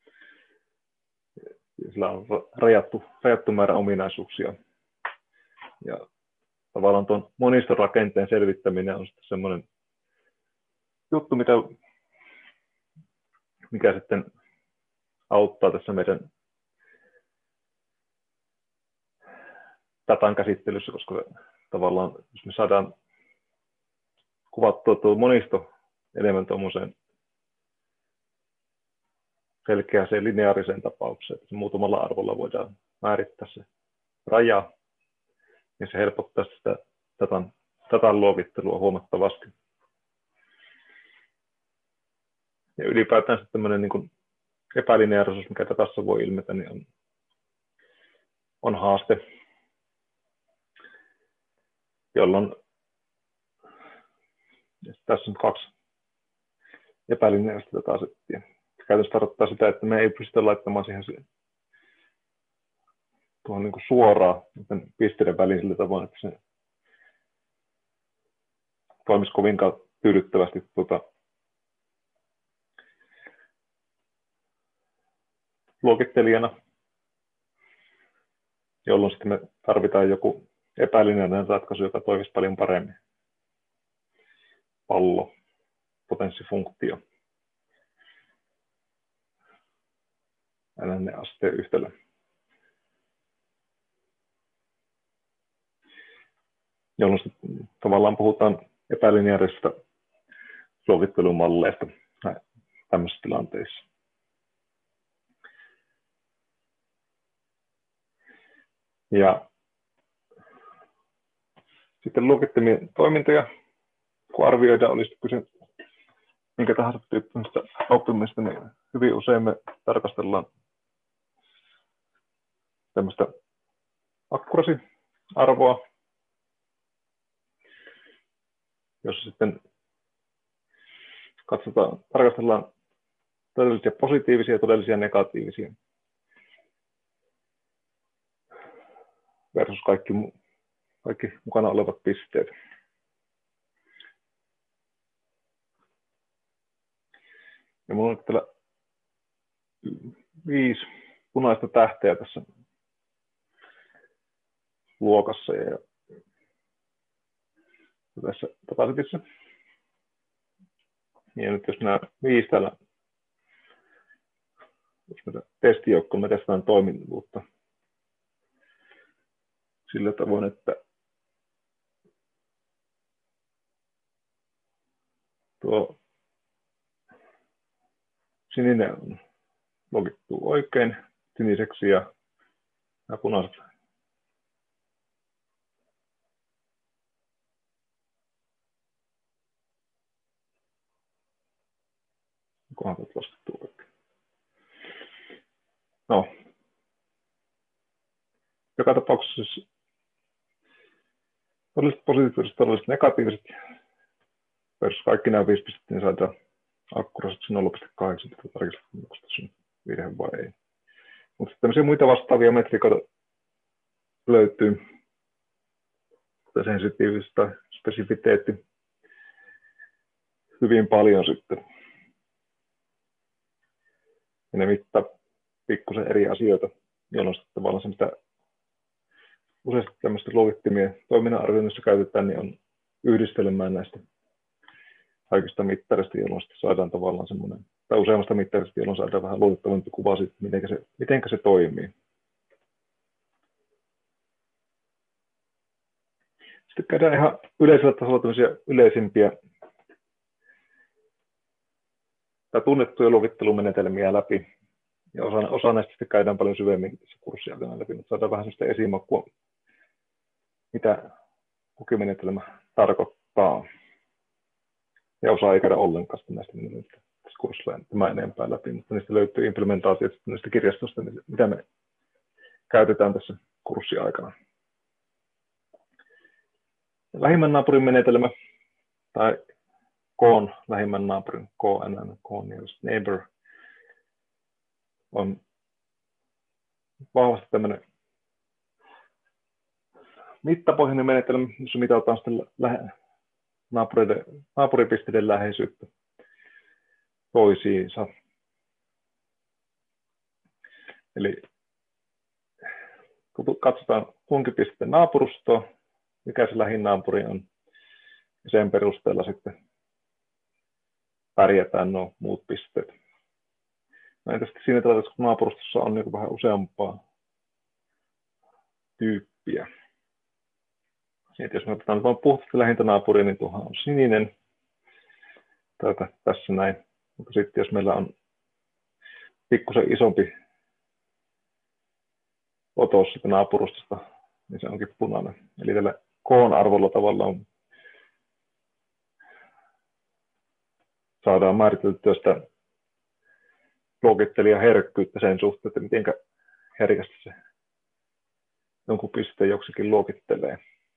Sillä on rajattu, rajattu määrä ominaisuuksia. Ja tavallaan tuon moniston rakenteen selvittäminen on sitten semmoinen juttu, mitä, mikä sitten auttaa tässä meidän datan käsittelyssä, koska tavallaan jos me saadaan kuvattua tuo monisto enemmän tuommoiseen selkeäseen lineaariseen tapaukseen, että muutamalla arvolla voidaan määrittää se raja, ja se helpottaa sitä datan, datan luokittelua huomattavasti. Ja ylipäätään sitten tämmöinen niin kuin epälineaarisuus, mikä datassa voi ilmetä, niin on, on haaste, jolloin tässä on kaksi epälineaarista datasettia. Käytössä tarkoittaa sitä, että me ei pystytä laittamaan siihen tuohon niin kuin suoraan pisteiden väliin sillä tavoin, että se toimisi kovinkaan tyydyttävästi tuota luokittelijana, jolloin sitten me tarvitaan joku epälineaarinen ratkaisu, joka toimisi paljon paremmin. Pallo, potenssifunktio, aina asteen yhtälö. Jolloin sitten tavallaan puhutaan epälineaarisista luokittelumalleista tämmöisissä tilanteissa. Ja sitten luokittamien toimintoja, kun arvioidaan, olisi kyse minkä tahansa tyyppistä oppimista, niin hyvin usein me tarkastellaan tämmöistä accuracy-arvoa, jossa sitten katsotaan, tarkastellaan todellisia positiivisia ja todellisia negatiivisia versus kaikki, kaikki mukana olevat pisteet. Ja minulla on täällä viisi punaista tähteä tässä luokassa ja tässä datasetissa. Ja nyt jos nämä viisi täällä, jos me testijoukkoon me testataan toimivuutta sillä tavoin, että tuo sininen on logittu oikein siniseksi ja nämä punaiset onkohan tuot laskettu oikein. No, joka tapauksessa siis todelliset positiiviset, todelliset negatiiviset, versus kaikki nämä viisi pistettä, niin saadaan akkuraisesti nolla pilkku kahdeksan, että tarkistetaan, onko tässä on virhe vai ei. Mutta tämmöisiä muita vastaavia metrikoita löytyy, kuten sensitiivistä tai spesifiteetti, hyvin paljon sitten. Ja ne mittaa pikkusen eri asioita, jolloin sitten tavallaan se, mitä useasti tämmöistä luokittimien toiminnan arvioinnissa käytetään, niin on yhdistelemään näistä kaikista mittarista, jolloin sitten saadaan tavallaan semmoinen, tai useammasta mittarista, jolloin saadaan vähän luotettavampi kuva siitä, miten se, miten se toimii. Sitten käydään ihan yleisellä tasolla tämmöisiä yleisimpiä tai tunnettuja luokittelumenetelmiä läpi. Ja osa, osa näistä sitten käydään paljon syvemmin kurssin aikana läpi, mutta saadaan vähän sellaista esimakua, mitä kukin menetelmä tarkoittaa. Ja osa ei käydä ollenkaan näistä menetelmistä tässä kurssilla tämä enempää läpi, mutta niistä löytyy implementaatiot näistä kirjastosta, mitä me käytetään tässä kurssin aikana. Lähimmän naapurin menetelmä, tai K:n lähimmän naapurin, K N N, K:n nearest neighbor, on vahvasti tämmöinen mittapohjainen menetelmä, jossa mitataan sitten naapuripisteiden läheisyyttä toisiinsa. Eli katsotaan kunkin pisteen naapurustoa, mikä se lähin naapuri on, ja sen perusteella sitten pärjätään nuo muut pisteet. No entäs siinä tilanteessa, kun naapurustossa on niin vähän useampaa tyyppiä. Et jos me otetaan vain puhtaasti lähintä naapuria, niin tuohan on sininen. Tätä, tässä näin. Mutta sitten jos meillä on pikkusen isompi otos naapurustosta, niin se onkin punainen. Eli tällä K-arvolla tavallaan saadaan määriteltyä sitä luokittelijan herkkyyttä sen suhteen, että miten herkästi se jonkun pisteen joksikin luokittelee.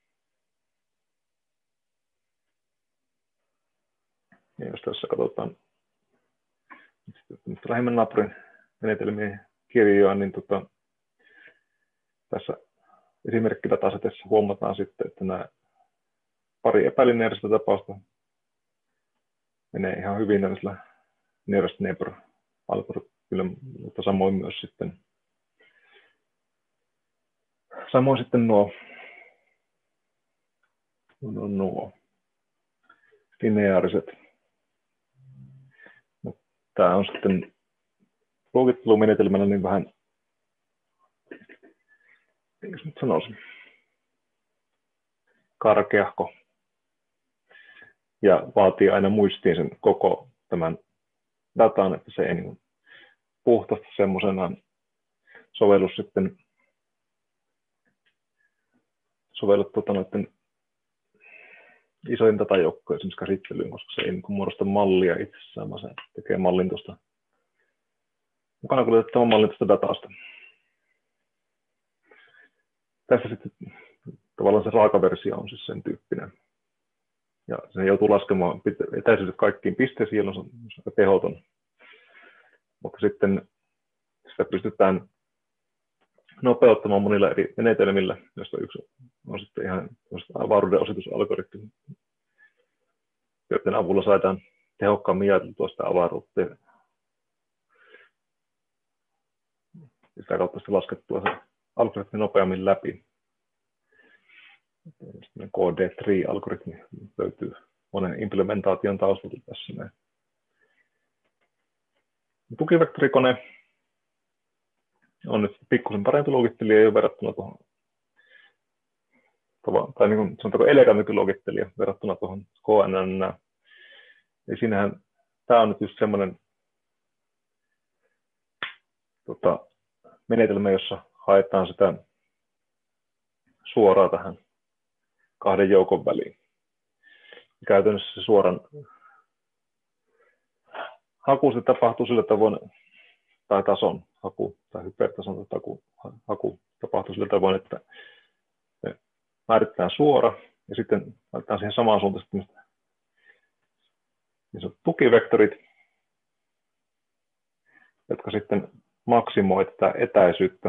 Ja jos tässä katsotaan lähimmän naapurin menetelmien kirjoa, niin tota, tässä esimerkkidatasetessa huomataan sitten, että nämä pari epälineaarista tapausta menee ihan hyvin tällaisella nearest neighbor algoritmilla, mutta samoin myös sitten samoin sitten nuo nuo, nuo lineaariset. Tämä on sitten luokittelumenetelmällä niin vähän, eikö nyt sanoisin, karkeahko ja vaatii aina muistiin sen koko tämän datan, että se ei niin puhtaasti semmoisenaan sovellu sitten sovellu tuota noiden isoin datajoukkoja esimerkiksi käsittelyyn, koska se ei niin muodosta mallia itsessään, vaan se tekee mallin tuosta mukana kuljetettavan mallin tuosta datasta. Tässä sitten tavallaan se raakaversio on siis sen tyyppinen. Ja se joutuu laskemaan etäisyydet kaikkiin pisteisiin, jolloin se on aika tehoton. Mutta sitten sitä pystytään nopeuttamaan monilla eri menetelmillä, joista yksi on sitten ihan avaruuden ositusalgoritmi, joiden avulla saadaan tehokkaammin jaeteltua sitä avaruutta ja sitä kautta sitten laskettua se algoritmi nopeammin läpi. K D kolme-algoritmi löytyy monen implementaation taustalta tässä näin. Tukivektorikone on nyt pikkusen parempi luokittelija jo verrattuna tuohon, tai niin kuin sanotaanko elegantti luokittelija verrattuna tuohon K N N. Eli siinähän tämä on nyt just semmoinen tota, menetelmä, jossa haetaan sitä suoraa tähän kahden joukon väliin. Käytännössä se suoran haku se tapahtuu sillä tavoin, tai tason haku, tai hypertason haku, haku tapahtuu sillä tavoin, että me määritetään suora, ja sitten laitetaan siihen samaan suuntaan niin sanotut tukivektorit, jotka sitten maksimoi tätä etäisyyttä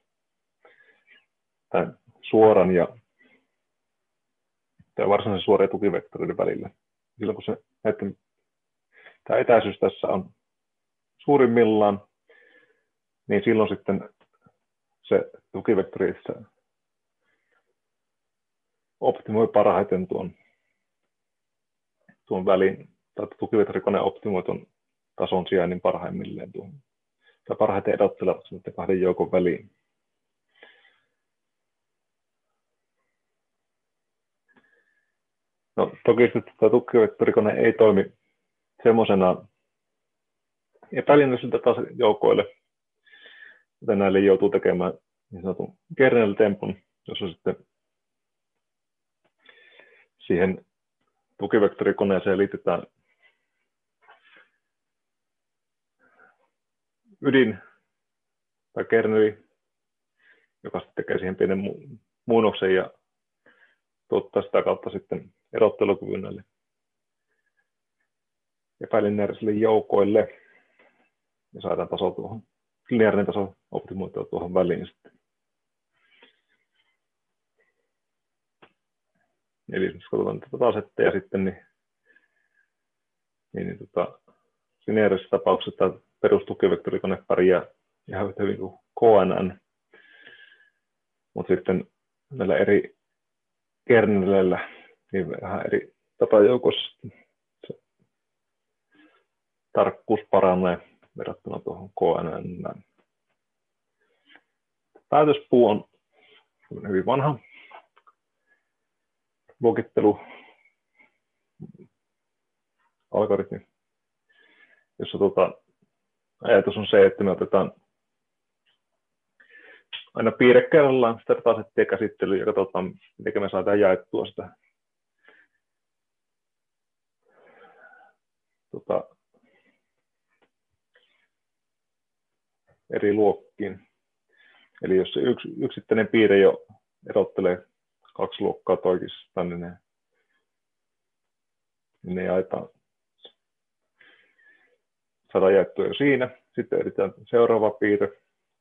tämän suoran ja tämä varsinaisen suoran tukivektoreiden välillä. Silloin kun se, että tämä etäisyys tässä on suurimmillaan, niin silloin sitten se tukivektori itse optimoi parhaiten tuon, tuon välin, tai tukivektorikone optimoi tuon tason sijainnin parhaimmilleen tuon, tai parhaiten erottelevat sitten kahden joukon väliin. No, toki tämä tukivektorikone ei toimi semmoisena epälineaarisilta joukoille, joten näille joutuu tekemään niin sanotun kernel-tempun, jossa sitten siihen tukivektorikoneeseen liitetään ydin tai kerneli, joka sitten tekee siihen pienen mu- muunnoksen ja tuottaa sitä kautta sitten erottelukyvyn näille epälineaarisille joukoille ja saadaan taso tuohon, lineaarinen taso optimoitua tuohon väliin sitten. Eli jos katsotaan tätä tasetteja sitten, niin, niin, niin tota, lineaarisessa tapauksessa tämä perustukivektorikone pärjää ihan yhtä hyvin kuin K N N, mutta sitten näillä eri kerneleillä niin vähän eri datajoukossa se tarkkuus paranee verrattuna tuohon K N N. Päätöspuu on hyvin vanha luokittelu algoritmi, jossa tuota, ajatus on se, että me otetaan aina piirre kerrallaan sitä datasettien käsittelyä ja katsotaan, miten me saadaan jaettua sitä tota, eri luokkiin. Eli jos se yks, yksittäinen piirre jo erottelee kaksi luokkaa toikistaan, niin ne, niin ne jaetaan, saadaan jaettua jo siinä. Sitten edetään seuraava piirre.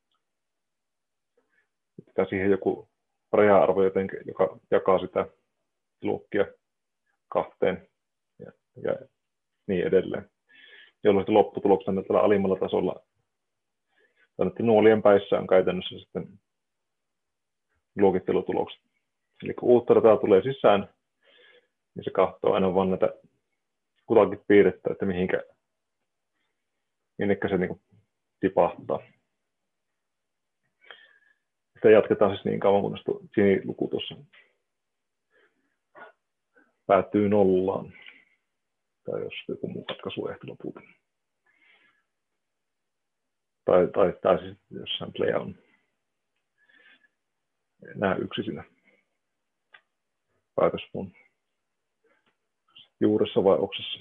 Sitten siihen joku raja-arvo, jotenkin, joka jakaa sitä luokkia kahteen ja, ja niin edelleen. Jolloin sitten lopputuloksena tällä alimmalla tasolla nuolien päissä on käytännössä sitten luokittelutulokset. Eli kun uutta dataa tulee sisään, niin se katsoo aina vain näitä kutakin piirrettä, että mihinkä, minnekä se niin kuin tipahtaa. Sitä jatketaan siis niin kauan, kunnes tuo siniluku tuossa päättyy nollaan. Tai jos joku muu ratkaisuehto lopulta. Tai, tai, tai siis jossain play on nämä yksi siinä päätöspuun juuressa vai oksassa.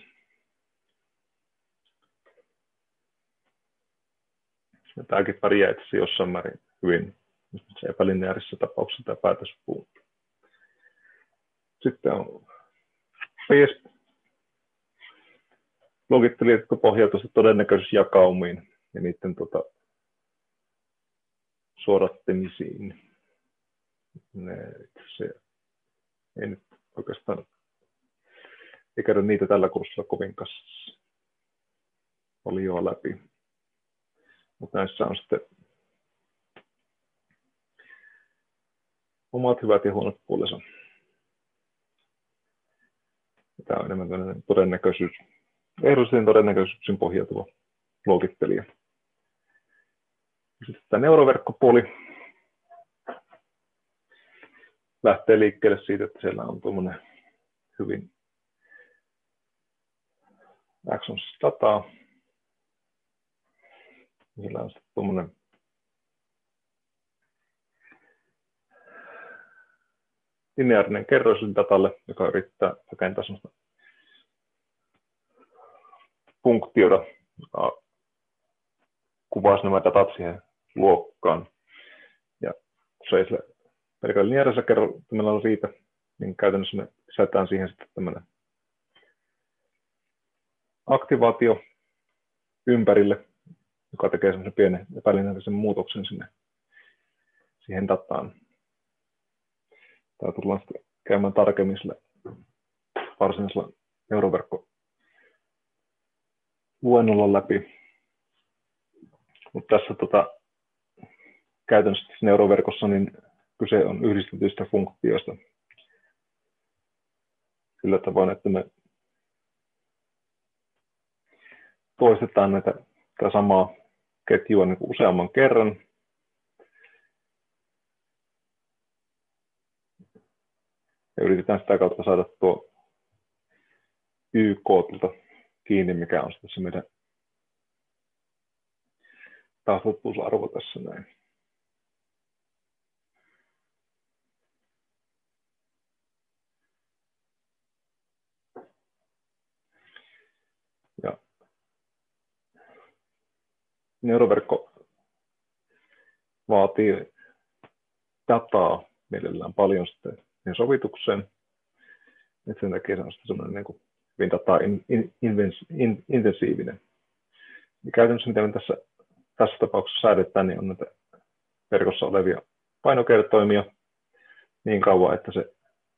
Ja tämäkin pärjää itse jossain määrin hyvin epälineaarisessa tapauksessa tämä päätöspuu. Sitten on P S luokittelijat, jotka pohjautuvat todennäköisyysjakaumiin ja niiden tota, suodattimisiin. Ne, se ei nyt oikeastaan ei käydä niitä tällä kurssilla kovin paljon läpi. Mutta näissä on sitten omat hyvät ja huonot puolensa. Tämä on enemmän todennäköisyys, ehdollisen todennäköisyyksiin pohjautuva luokittelija. Sitten tämä neuroverkkopuoli lähtee liikkeelle siitä, että siellä on tuommoinen hyvin Axons dataa. Sillä on sitten tuommoinen lineaarinen kerros datalle, joka yrittää rakentaa sellaista funktiota, joka kuvaa nämä datat siihen luokkaan. Ja kun se ei sillä pelkällä lineaarisella kerrottimella riitä, niin käytännössä me lisätään siihen sitten tämmöinen aktivaatio ympärille, joka tekee semmoisen pienen epälineaarisen muutoksen sinne siihen dataan. Tämä tullaan sitten käymään tarkemmin sillä varsinaisella neuroverkko-luennolla läpi. Mutta tässä tota, käytännössä neuroverkossa niin kyse on yhdistetyistä funktioista sillä tavoin, että me toistetaan näitä, tätä samaa ketjua niin kuin useamman kerran. Ja yritetään sitä kautta saada tuo Y K tuolta kiinni, mikä on sitten se meidän tahtoisuusarvo tässä näin. Ja neuroverkko vaatii dataa mielellään paljon sitten sovitukseen. Et sen takia se on sellainen niin kuin hyvin dataa in, in, in, intensiivinen. Ja käytännössä mitä me tässä, tässä tapauksessa säädetään, niin on näitä verkossa olevia painokertoimia niin kauan, että se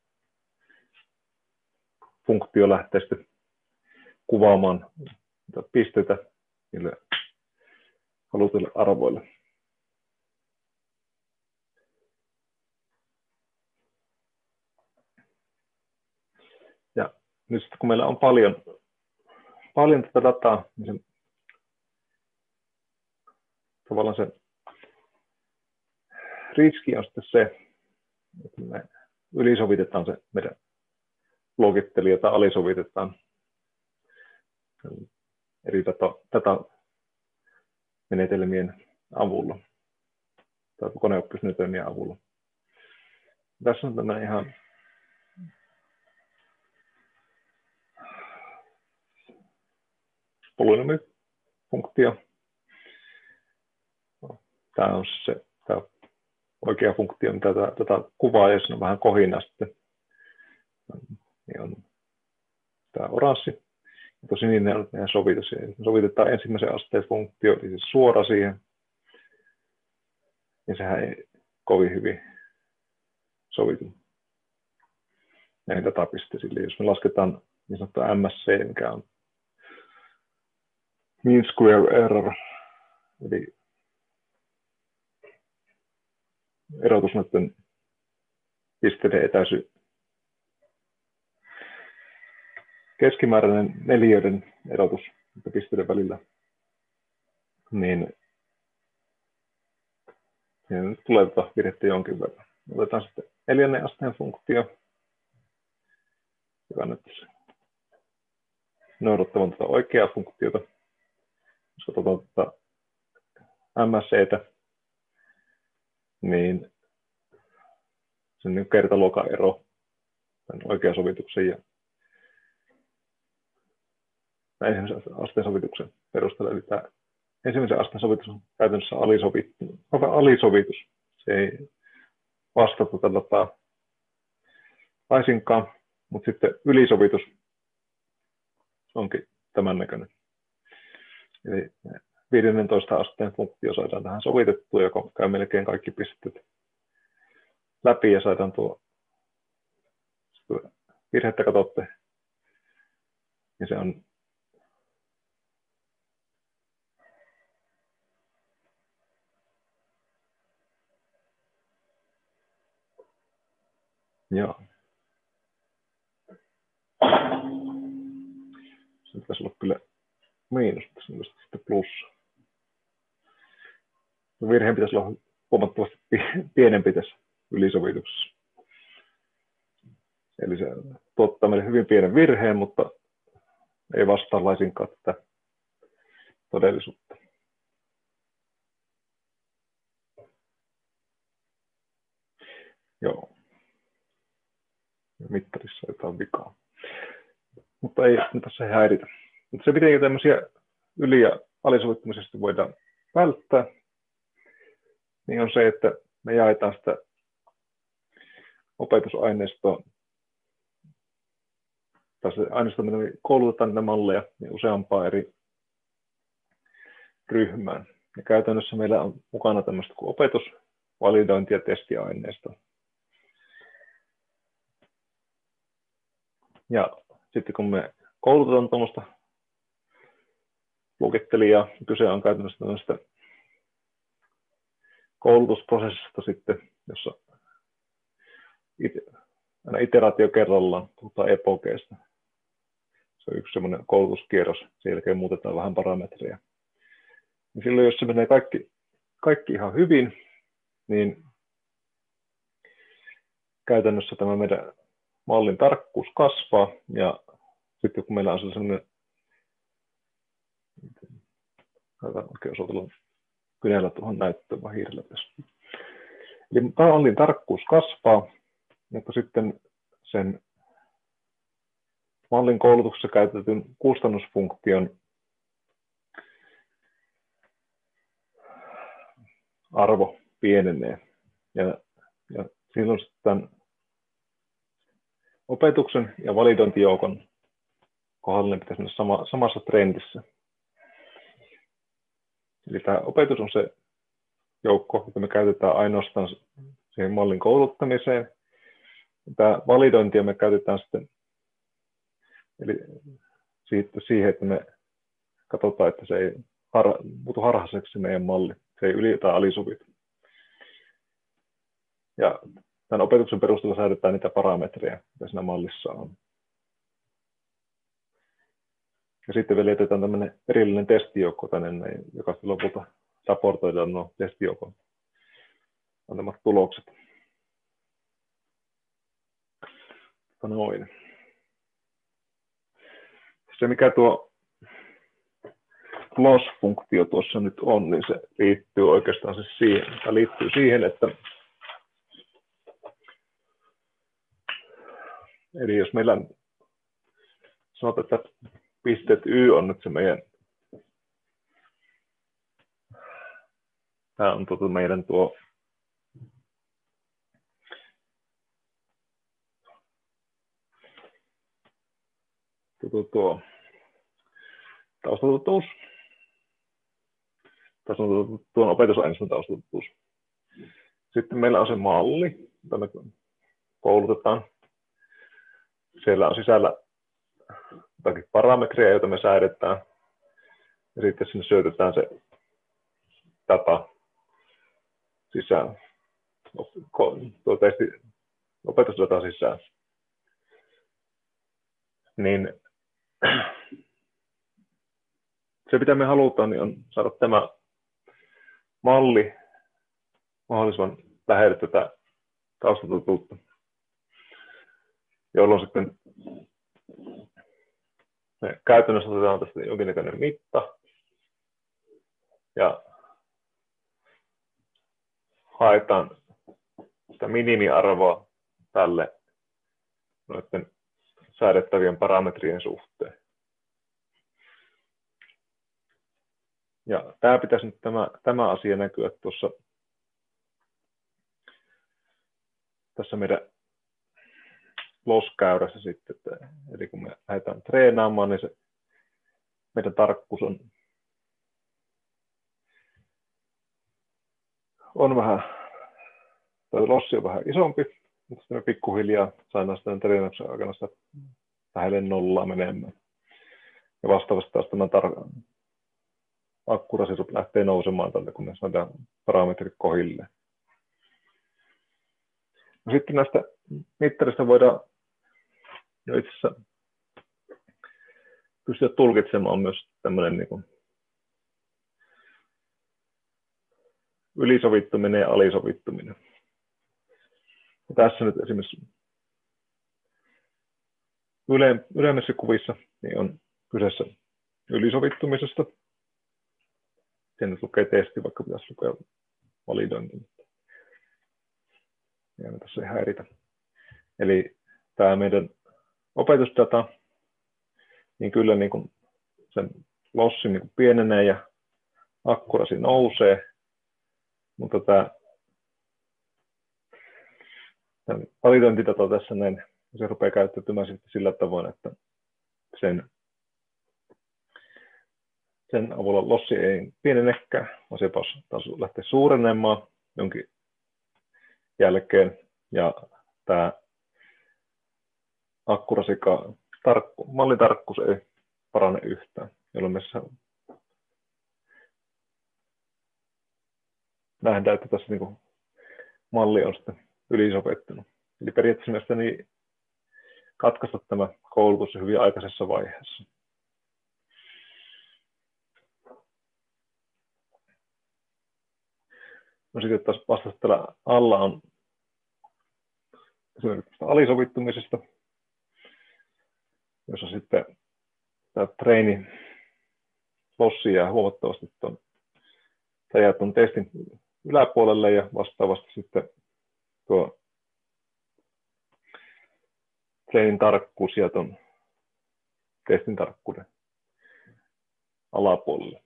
funktio lähtee sitten kuvaamaan pisteitä niille halutuille arvoille. Ja nyt sitten, kun meillä on paljon, paljon tätä dataa, niin se, tavallaan se riski on sitten se, että me ylisovitetaan se meidän logittelija tai alisovitetaan eri data, datamenetelmien avulla tai koneoppismenetelmien avulla. Tässä on tämmöinen ihan polynomifunktio. Tämä on se tämä oikea funktio, mitä tätä, tätä kuvaa, jos on vähän kohina sitten. Niin on tämä oranssi. Ja tosi niin ne on meidän sovitus. Me sovitetaan ensimmäisen asteen funktio, eli siis suora siihen. Ja sehän ei kovin hyvin sovitu näihin datapisteisiin. Jos me lasketaan niin sanottu M S C, mikä on mean square error, eli erotus näiden pisteiden etäisy keskimääräinen neliöiden erotus pisteiden välillä, niin siinä nyt tulee tuota virhettä jonkin verran. Otetaan sitten neljännen asteen funktio, joka nyt noudattavan tuota oikeaa funktiota. Jos katsotaan tuota M S C:tä, niin se on kertaluokan ero tämän oikean sovituksen ja ensimmäisen asteen sovituksen perusteella. Eli tämä ensimmäisen asteen sovitus on käytännössä alisovitus. Se ei vastata tätä dataa laisinkaan, mutta sitten ylisovitus onkin tämän näköinen. Eli viidennentoista asteen funktio saadaan tähän sovitettua, joka käy melkein kaikki pisteet läpi ja saadaan tuo virhettä katsotte, niin se on joo. Se pitäisi olla kyllä miinus, tässä on sitten plussa. Virheen pitäisi olla huomattavasti pienempi tässä ylisovituksessa. Eli se tuottaa meille hyvin pienen virheen, mutta ei vastaa laisinkaan tätä todellisuutta. Joo. Mittarissa jotain vikaa. Mutta ei tässä ei häiritä. Mutta se, miten tämmöisiä yli- ja alisovittumisesta voidaan välttää, niin on se, että me jaetaan sitä opetusaineistoa, tai se aineisto, millä me koulutetaan näitä malleja, niin useampaa eri ryhmään. Ja käytännössä meillä on mukana tämmöistä kuin opetus, validointi ja testiaineisto. Ja sitten kun me koulutetaan tuommoista lukittelijaa, kyse on käytännössä tämmöistä koulutusprosessista sitten, jossa aina iteraatio kerrallaan puhutaan epokeista. Se on yksi semmoinen koulutuskierros, sen jälkeen muutetaan vähän parametreja. Ja silloin, jos se menee kaikki, kaikki ihan hyvin, niin käytännössä tämä meidän mallin tarkkuus kasvaa, ja sitten kun meillä on sellainen, katsotaan oikein osoitella kynällä tuohon näyttöön vaan hiirellä tässä. Eli mallin tarkkuus kasvaa, mutta sitten sen mallin koulutuksessa käytetyn kustannusfunktion arvo pienenee. Ja, ja silloin sitten opetuksen ja validointijoukon kohdalla ne pitäisi mennä sama, samassa trendissä. Eli tämä opetus on se joukko, jota me käytetään ainoastaan siihen mallin kouluttamiseen. Tämä validointia me käytetään sitten eli siihen, että me katsotaan, että se ei har, muutu harhaiseksi se meidän malli. Se ei yli- tai alisovita. Ja tämän opetuksen perusteella säädetään niitä parametreja, mitä siinä mallissa on. Ja sitten vielä jätetään tämmöinen erillinen testijoukko tänne, joka sitten lopulta raportoidaan nuo testijoukon antamat tulokset. Noin. Se mikä tuo loss-funktio tuossa nyt on, niin se liittyy oikeastaan siis siihen, tai liittyy siihen, että eli jos meillä sanotaan, että pisteet Y on nyt se meidän, tämä on tuo meidän tuo tuo, tuo taustatotuus, tässä on tuon opetusaineiston taustatotuus. Sitten meillä on se malli, jota me koulutetaan. Siellä on sisällä jotakin parametreja, joita me säädetään. Ja sitten sinne syötetään se data sisään. Tuo testi opetusdata sisään. Niin se, mitä me halutaan, niin on saada tämä malli mahdollisimman lähelle tätä taustatotuutta, jolloin sitten me käytännössä otetaan tästä jonkinnäköinen mitta ja haetaan sitä minimiarvoa tälle noiden säädettävien parametrien suhteen. Ja tämä pitäisi nyt tämä, tämä asia näkyä tuossa tässä meidän loss-käyrässä sitten. Että, eli kun me lähdetään treenaamaan, niin se meidän tarkkuus on, on vähän, tai lossi on vähän isompi, mutta sitten me pikkuhiljaa saadaan sitä treenauksen aikana sitä lähelle nollaa menemään. Ja vastaavasti taas tämä tar- akkurasi lähtee nousemaan tältä, kun me saadaan parametrit kohilleen. No sitten näistä mittarista voidaan jo itse asiassa pystyä tulkitsemaan myös tämmöinen niin kuin ylisovittuminen ja alisovittuminen. Ja tässä nyt esimerkiksi yle, ylemmissä kuvissa niin on kyseessä ylisovittumisesta. Sen nyt lukee testi, vaikka pitäisi lukea validointi. Ja me tässä ei häiritä. Eli tämä meidän opetusdata, niin kyllä niin kuin sen lossi niin kuin pienenee ja akkurasi nousee, mutta tämä, tämä valitointidata tässä näin, se rupeaa käyttäytymään sitten sillä tavoin, että sen, sen avulla lossi ei pienenekään, vaan se taas lähtee suurenemaan jonkin jälkeen, ja tämä akkurasikaan tarkku, mallitarkkuus ei parane yhtään, jolloin me nähdään, että tässä niin kuin malli on sitten ylisopettunut. Eli periaatteessa mielestäni katkaista tämä koulutus hyvin aikaisessa vaiheessa. No sitten taas vastassa täällä alla on esimerkiksi alisovittumisesta, jossa sitten tämä treeni lossi jää huomattavasti tuon tai tuon testin yläpuolelle ja vastaavasti sitten tuo treenin tarkkuus ja tuon testin tarkkuuden alapuolelle.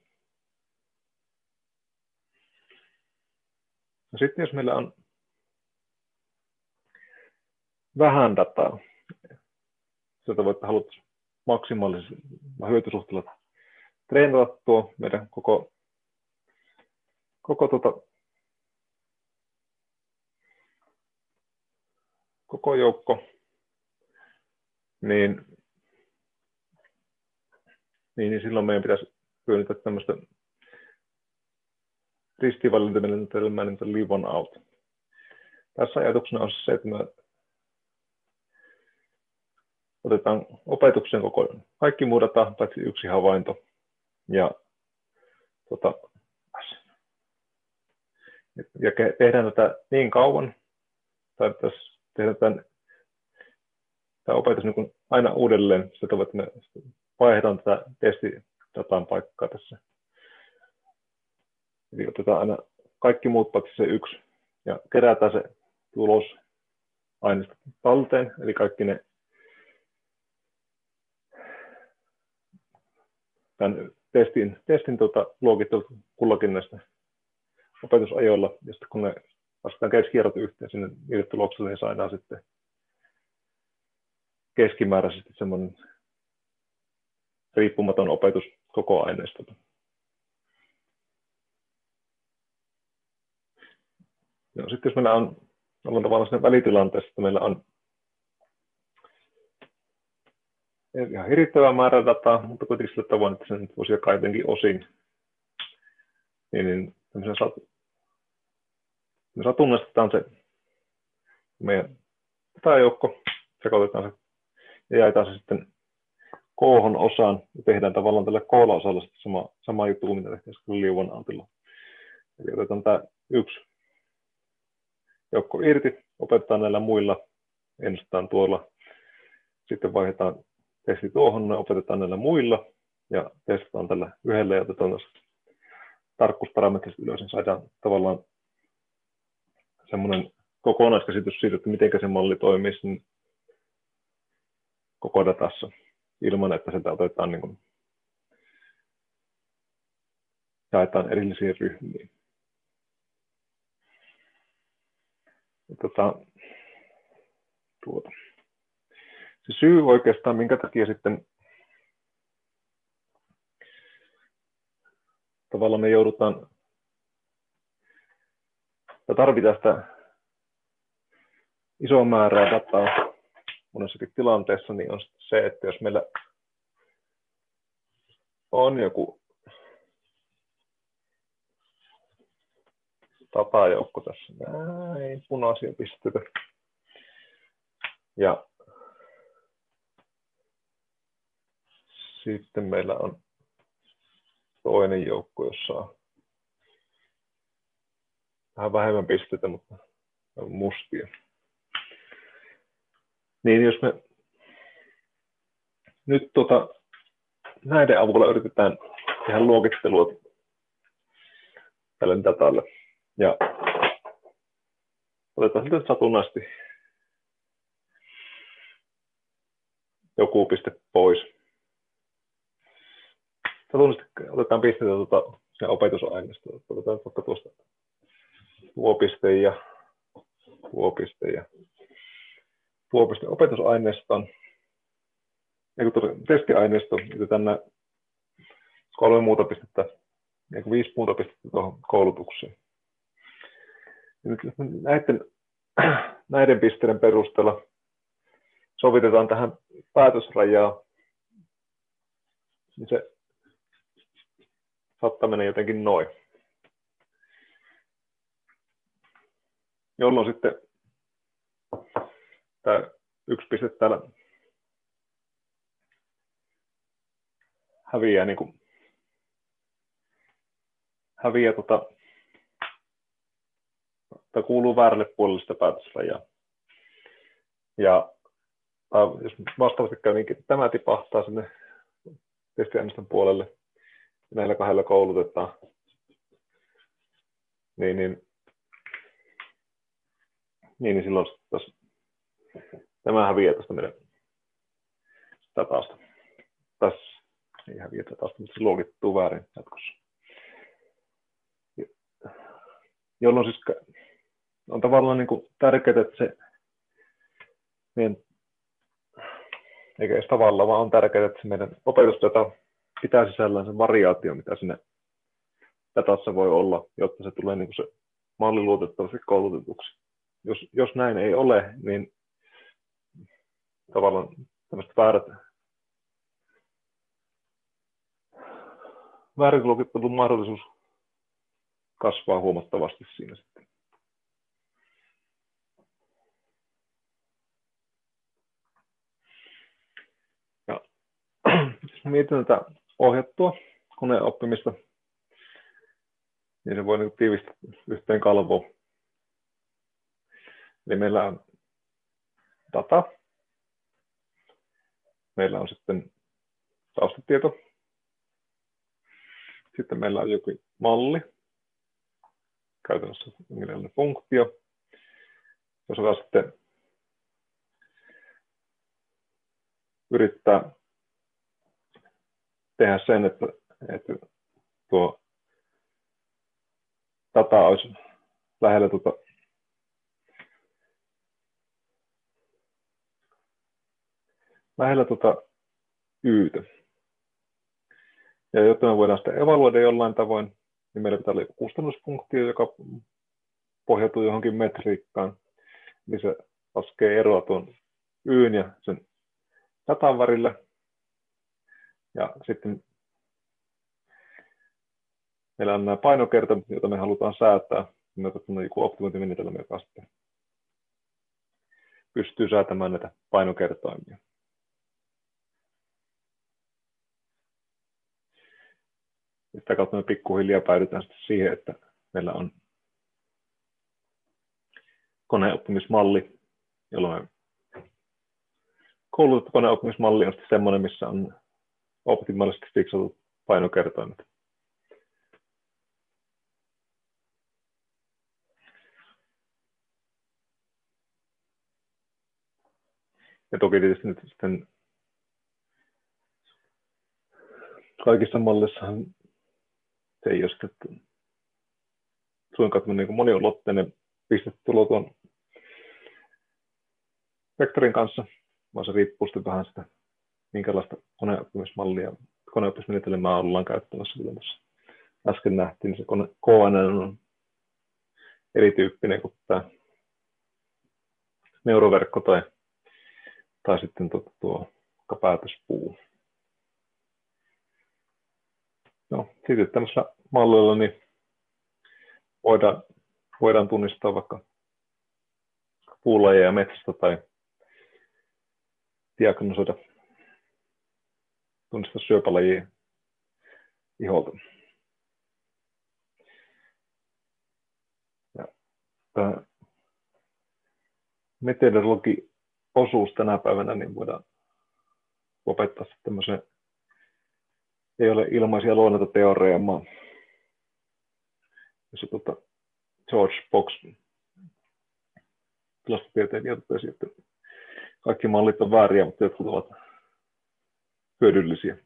No sitten jos meillä on vähän dataa, sieltä voitte haluta maksimaalisella hyötysuhteella treenata tuo meidän koko, koko, tuota, koko joukko, niin, niin, niin silloin meidän pitäisi hyödyntää tämmöistä ristiinvalintamenetelmää, niin kuin live on out. Tässä ajatuksena on se, että me otetaan opetuksen koko kaikki muu data, paitsi yksi havainto. Ja, tota, ja tehdään tätä niin kauan, tai tehdään tämän, tämä opetus niin kuin aina uudelleen, sitä että me vaihdetaan tätä testidatan paikkaa tässä. Eli otetaan aina kaikki muut paitsi se yksi, ja kerätään se tulos aineesta talteen, eli kaikki ne tämän testin, testin tuota, luokittelut kullakin näistä opetusajoilla, ja sitten kun ne vastataan keskierrot yhteen sinne niille tuloksille, niin saadaan sitten keskimääräisesti semmoinen riippumaton opetus koko aineistolta. No, sitten jos meillä on, ollaan tavallaan siinä välitilanteessa, että meillä on ihan hirvittävä määrä dataa, mutta kuitenkin sillä tavoin, että sen voisi jakaa jotenkin osin, niin, niin sat, me satunnistetaan se meidän datajoukko, sekoitetaan se ja jaetaan se sitten koohon osaan ja tehdään tavallaan tällä koolla osalla sama, sama juttu kuin mitä tehtiin live on outilla. Eli otetaan tämä yksi joukko irti, opetetaan näillä muilla, ennustetaan tuolla, sitten vaihdetaan testi tuohon, ne opetetaan näillä muilla ja testataan tällä yhdellä ja otetaan tarkkuusparametrit ylös, niin saadaan tavallaan semmoinen kokonaiskäsitys siitä, että miten se malli toimii niin koko datassa ilman, että sitä otetaan niin kuin, jaetaan erillisiin ryhmiin. Tota, tuota. Se syy oikeastaan, minkä takia sitten tavallaan me joudutaan, tai tarvitaan sitä isoa määrää dataa monessakin tilanteessa, niin on se, että jos meillä on joku datajoukko tässä, näin punaisia pisteitä, ja sitten meillä on toinen joukko, jossa on vähän vähemmän pisteitä, mutta on mustia. Niin jos me nyt tuota, näiden avulla yritetään tehdä luokittelua tälle datalle. Ja otetaan sitten satunnaisesti joku piste pois. Satunnaisesti otetaan pisteitä tuota, sen opetusaineistoon. Otetaan vaikka tuosta tuo piste ja tuo piste ja tuo piste opetusaineiston. Ja kun tuossa testiaineisto, otetaan nämä kolme muuta pistettä, ja viisi muuta pistettä tuohon koulutukseen. Ja nyt näiden, näiden pisteiden perusteella sovitetaan tähän päätösrajaa, niin se saattaa mennä jotenkin noin. Jolloin sitten tämä yksi piste täällä häviää, niin kuin, häviää tota, tai kuuluu väärälle puolelle sitä päätösrajaa. Ja jos vastaavasti käy, niin tämä tipahtaa sinne testiaineiston puolelle ja näillä kahdella koulutetaan. Niin, niin, niin, niin silloin taas, tämä häviää tästä meidän datasta. Tässä ei häviää datasta, mutta se luokittuu väärin jatkossa. Jolloin siis on tavallaan niin kuin tärkeää, että se meidän, eikä edes tavallaan, vaan on tärkeää, että se meidän opetusdata pitää sisällään sen variaatio, mitä sinne datassa voi olla, jotta se tulee niin kuin se malli luotettavasti koulutetuksi. Jos, jos näin ei ole, niin tavallaan tämmöiset väärät, väärin luokittelun mahdollisuus kasvaa huomattavasti siinä sitten. Ja, jos mietin tätä ohjattua koneoppimista, niin se voi niin tiivistää yhteen kalvoon. Eli meillä on data, meillä on sitten taustatieto, sitten meillä on joku malli, käytännössä jonkinlainen funktio, jos sitten yrittää tehdä sen, että, että tuo data olisi lähellä tuota lähellä tuota Y:tä. Ja jotta me voidaan sitä evaluoida jollain tavoin, niin meillä pitää olla kustannusfunktio, joka pohjautuu johonkin metriikkaan, niin se laskee eroa tuon Y:n ja sen datan välillä. Ja sitten meillä on nämä painokertoimet, joita me halutaan säätää, niin otetaan joku optimointimenetelmä, joka sitten pystyy säätämään näitä painokertoimia. Sitä kautta me pikkuhiljaa päädytään sitten siihen, että meillä on koneoppimismalli, jolloin koulutettu koneoppimismalli on sitten semmoinen, missä on optimaalisesti fiksatut painokertoimet. Ja toki tietysti nyt sitten kaikissa mallissahan se ei ole sitten suinkaan niin moniulotteinen pistetulo tuon vektorin kanssa, vaan se riippuu sitten vähän sitä, minkälaista koneoppimismallia, koneoppimismenetelmää ollaan käyttämässä. Kuten tuossa äsken nähtiin, niin se K N N on erityyppinen kuin tämä neuroverkko tai, tai sitten tuo, tuo päätöspuu. No, sitten tämmöisellä mallilla niin voidaan, voidaan tunnistaa vaikka puulajeja metsästä tai diagnosoida, tunnistaa syöpälajia iholta. Ja tämä meteorologi-osuus tänä päivänä niin voidaan opettaa sitten tämmöiseen ei ole ilmaisia luonnontoteoreemaa, jossa tuota George Box tilastotieteilijä totesi, että kaikki mallit on vääriä, mutta jotkut ovat hyödyllisiä.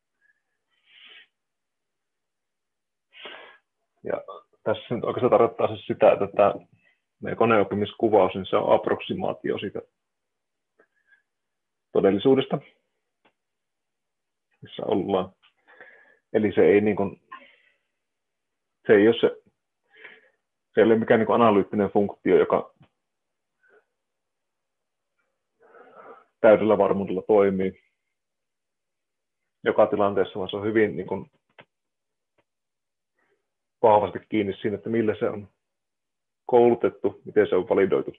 Ja tässä nyt oikeastaan tarkoittaa siis sitä, että tämä meidän koneoppimiskuvaus, niin se on approksimaatio siitä todellisuudesta, missä ollaan. Eli se ei, niin kuin, se ei ole se, se ei ole mikään niin kuin analyyttinen funktio, joka täydellä varmuudella toimii joka tilanteessa, vaan se on hyvin niin kuin vahvasti kiinni siinä, että millä se on koulutettu, miten se on validoitu.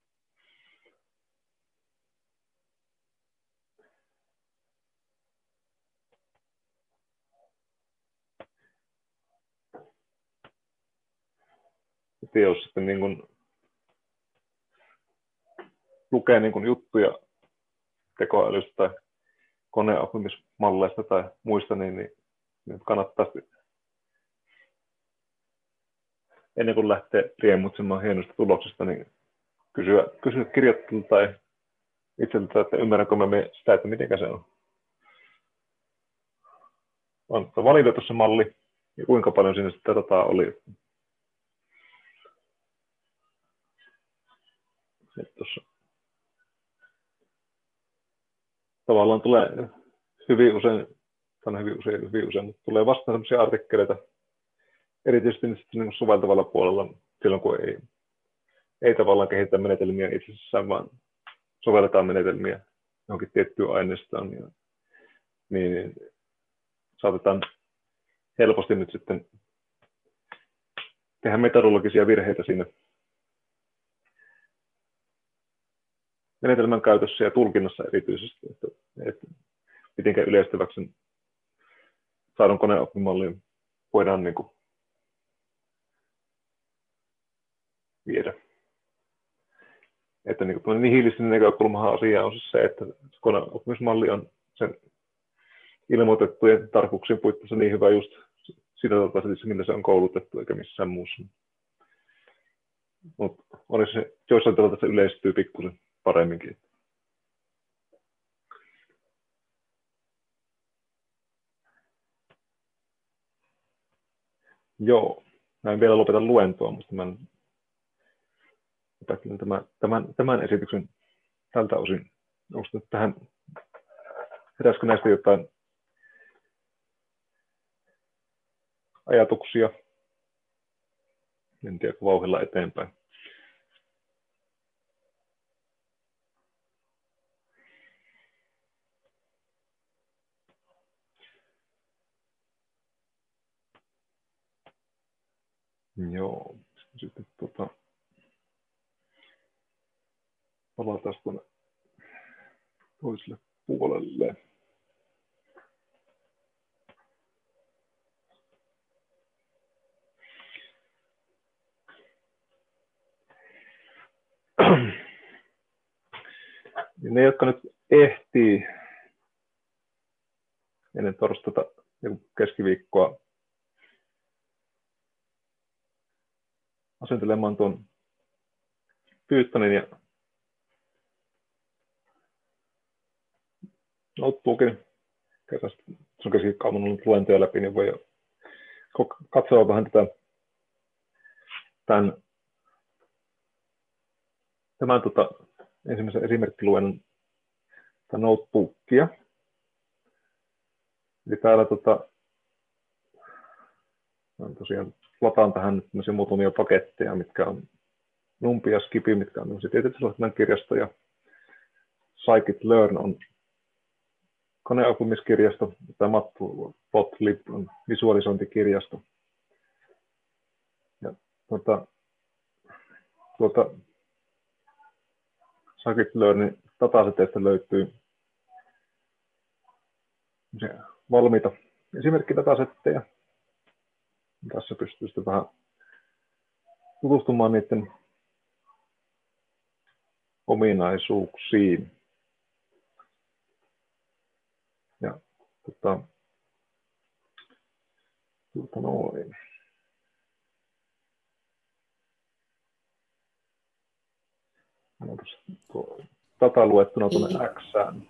Ja jos sitten niin kuin lukee niin kuin juttuja tekoälystä tai koneoppimismalleista tai muista, niin, niin, niin kannattaa ennen kuin lähtee riemutsemaan hienosta tuloksesta, niin kysyä, kysyä kirjoittelulta tai itseltä, että ymmärränkö mä sitä, että miten se on. On validoitu se malli ja kuinka paljon siinä sitä dataa oli. Tuossa tavallaan tulee hyvin usein, tai hyvin usein, hyvin usein, mutta tulee vastaan sellaisia artikkeleita, erityisesti niin soveltavalla puolella, silloin kun ei, ei tavallaan kehitetä menetelmiä itsessään, vaan sovelletaan menetelmiä johonkin tiettyyn aineistoon, ja, niin saatetaan helposti nyt sitten tehdä metodologisia virheitä siinä menetelmän käytössä ja tulkinnassa erityisesti, että, että mitenkä yleistäväksi saadun koneoppimallin voidaan niin kuin viedä. Että niin kuin nihilistinen näkökulmahan asia on siis se, että koneoppimismalli on sen ilmoitettujen tarkoituksien puitteissa niin hyvä just siinä tapaisessa, millä se on koulutettu, eikä missään muussa. Mutta onneksi se joissain tilanteissa yleistyy pikkusen paremminkin. Joo, mä en vielä lopeta luentoa, mutta mä tämän, tämän, tämän esityksen tältä osin. Onko tähän, heräskö näistä jotain ajatuksia? En tiedä, vauhdilla eteenpäin. Joo, sitten tota, palataan tuonne toiselle puolelle. Ne, jotka nyt ehtii ennen torstaita ja keskiviikkoa asentelemaan tuon Pythonin ja notebookin. Se on keskiviikkoa ollut luentoja läpi, niin voi katsoa vähän tätä tämän, tämän tota, ensimmäisen esimerkkiluennon notebookia. Eli täällä tota, tosiaan lataan tähän muutamia paketteja, mitkä on Numpi ja Skippy, mitkä on tieteellisyyden kirjasto, ja Scikit-learn on koneoppumiskirjasto, tai Matplotlib on visualisointikirjasto. Ja tuota, tuota Scikit-learnin dataseteista löytyy valmiita esimerkkidatasetteja. Tässä pystyy sitten vähän tutustumaan niiden ominaisuuksiin. Ja tota, tota noin. Data luettuna tuonne Xään.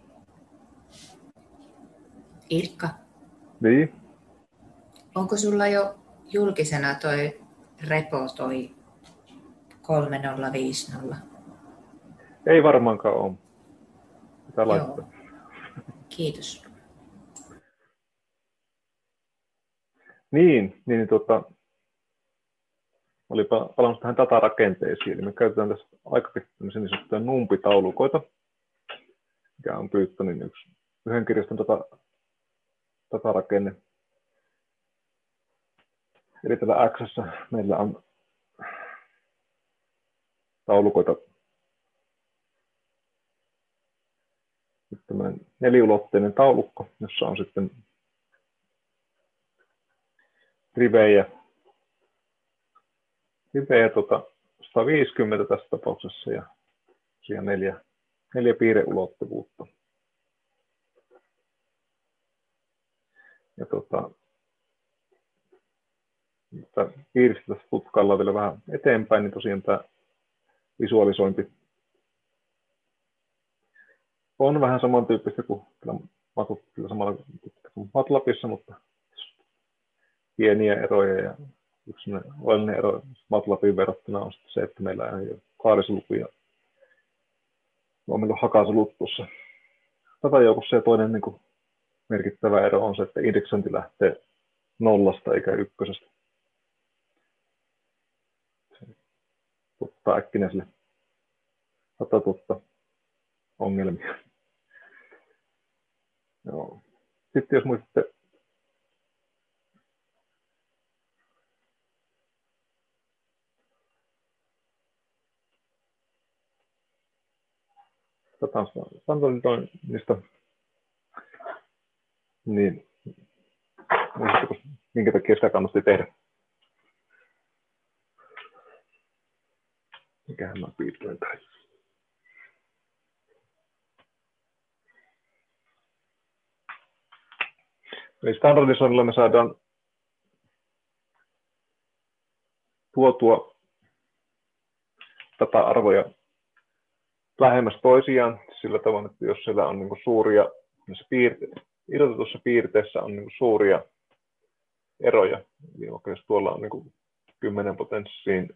Ilkka, Niin? onko sulla jo julkisena toi repo toi kolme nolla viisi nolla? Ei varmaankaan ole. Pitää Joo. laittaa. Kiitos. Niin, niin tota, oli palannut tähän datarakenteisiin. Eli me käytetään tässä aika niin sanottuja numpitaulukoita, mikä on Pythonin yksi yhden kirjaston data, datarakenne. Eli tällä X:ssä meillä on taulukoita tämmöinen neliulotteinen taulukko, jossa on sitten rivejä, rivejä tota sata viisikymmentä tässä tapauksessa ja siihen neljä, neljä piirreulottuvuutta. Ja tota, piiristä tässä tutkaillaan vielä vähän eteenpäin, niin tosiaan tämä visualisointi on vähän samantyyppistä kuin samalla kuin MATLABissa, mutta pieniä eroja. Ja yksi oleellinen ero MATLABin verrattuna on se, että meillä ei ole kaarisolupia, vaan meillä on hakasolut tuossa datajoukossa. Ja toinen niin kuin merkittävä ero on se, että indeksointi lähtee nollasta eikä ykkösestä. Se tuottaa äkkinäiselle datatuotta ongelmia. Joo. Sitten jos muistatte standardoinnista, niin muistatko, minkä takia sitä kannatti tehdä? Mikähän mä piirtein tai. Eli standardisoinnilla me saadaan tuotua data-arvoja lähemmäs toisiaan sillä tavalla, että jos siellä on niin kuin suuria, piirte- irrotetussa piirteessä on niin kuin suuria eroja, eli jos tuolla on niin kuin kymmenen potenssiin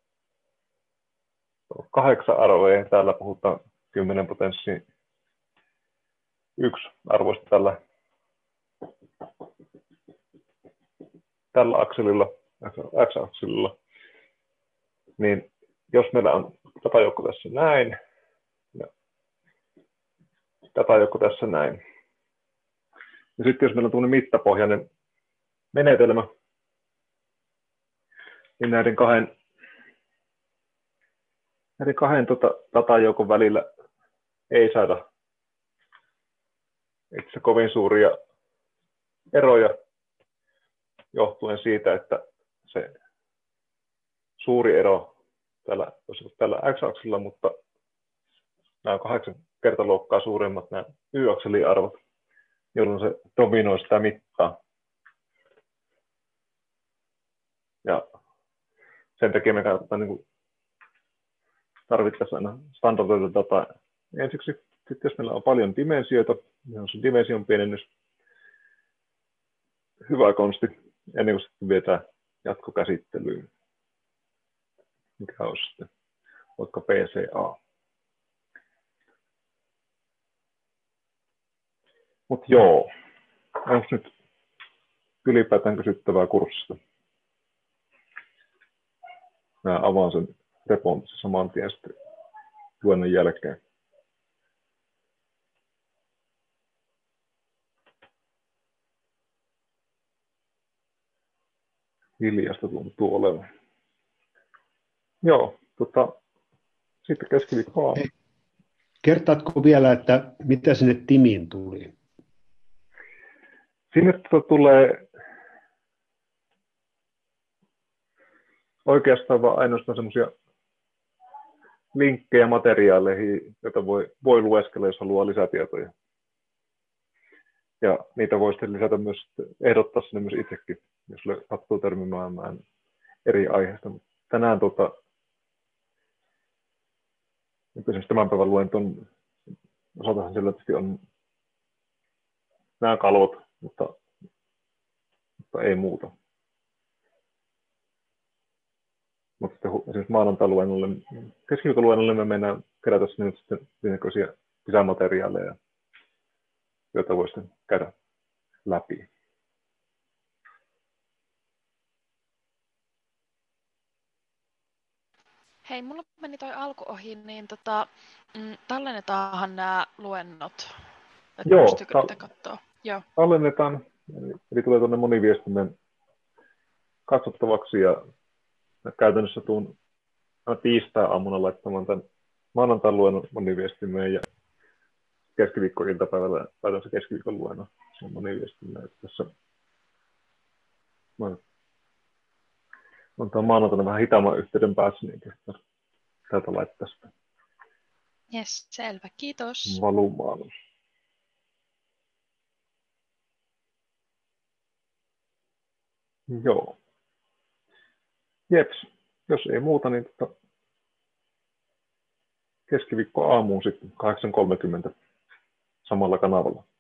kahdeksan arvoa ja täällä puhutaan kymmenen potenssiin yksi arvoista tällä, tällä akselilla, x-akselilla, niin jos meillä on datajoukko tässä näin, ja datajoukko tässä näin, ja sitten jos meillä on tuollainen mittapohjainen menetelmä, niin näiden kahden, näiden kahden tota, datajoukon välillä ei saada itse kovin suuria eroja johtuen siitä, että se suuri ero tällä, tällä x-aksella, mutta nämä on kahdeksan kertaluokkaa suuremmat nämä y-akselin arvot, jolloin se dominoi sitä mittaa. Ja sen takia me kannattaa niin tarvittaisiin aina standardoida dataa ensiksi. Sitten jos meillä on paljon dimensioita, niin on se dimension pienennys hyvä konsti ennen kuin sitten vietään jatkokäsittelyyn, mikä on sitten vaikka P C A. Mutta joo, onko nyt ylipäätään kysyttävää kurssista? Mä avaan sen repon saman tien sitten luennon jälkeen. Hiljasta tuntuu olevan. Joo, tota, sitten keskiviikko. Kertaatko vielä, että mitä sinne Timiin tuli? Sinne tota tulee oikeastaan vaan ainoastaan semmoisia linkkejä materiaaleihin, joita voi, voi lueskella, jos haluaa lisätietoja. Ja niitä voi sitten lisätä myös, ehdottaa sinne myös itsekin, jos sattuu törmäämään eri aiheista. Tänään tota, Esimerkiksi tämän päivän luenton osaltahan sillä tietysti on nämä kalvot, mutta, mutta ei muuta. Mutta sitten esimerkiksi maanantai-luennolle, keskiviikon-luennolle me mennään kerätä sinne sitten näköisiä lisämateriaaleja, joita voi sitten käydä läpi. Hei, mulla meni toi alku ohi, niin tota, mm, tallennetaanhan nämä luennot, että Joo, pystyykö ta- niitä katsoa? Joo. tallennetaan, eli, eli tulee tuonne moniviestimen katsottavaksi ja käytännössä tuun tiistai-aamuna laittamaan tämän maanantain luennon moniviestimeen ja keskiviikko-iltapäivällä laitan se keskiviikon luennon moniviestimeen. Tässä on tämä maanantaina vähän hitaamman yhteyden päässä, niin täältä laittaa sitä Jes, selvä. Kiitos. valumaan. Joo. Jeps. Jos ei muuta, niin tota keskiviikko aamuun sitten kahdeksan kolmekymmentä samalla kanavalla.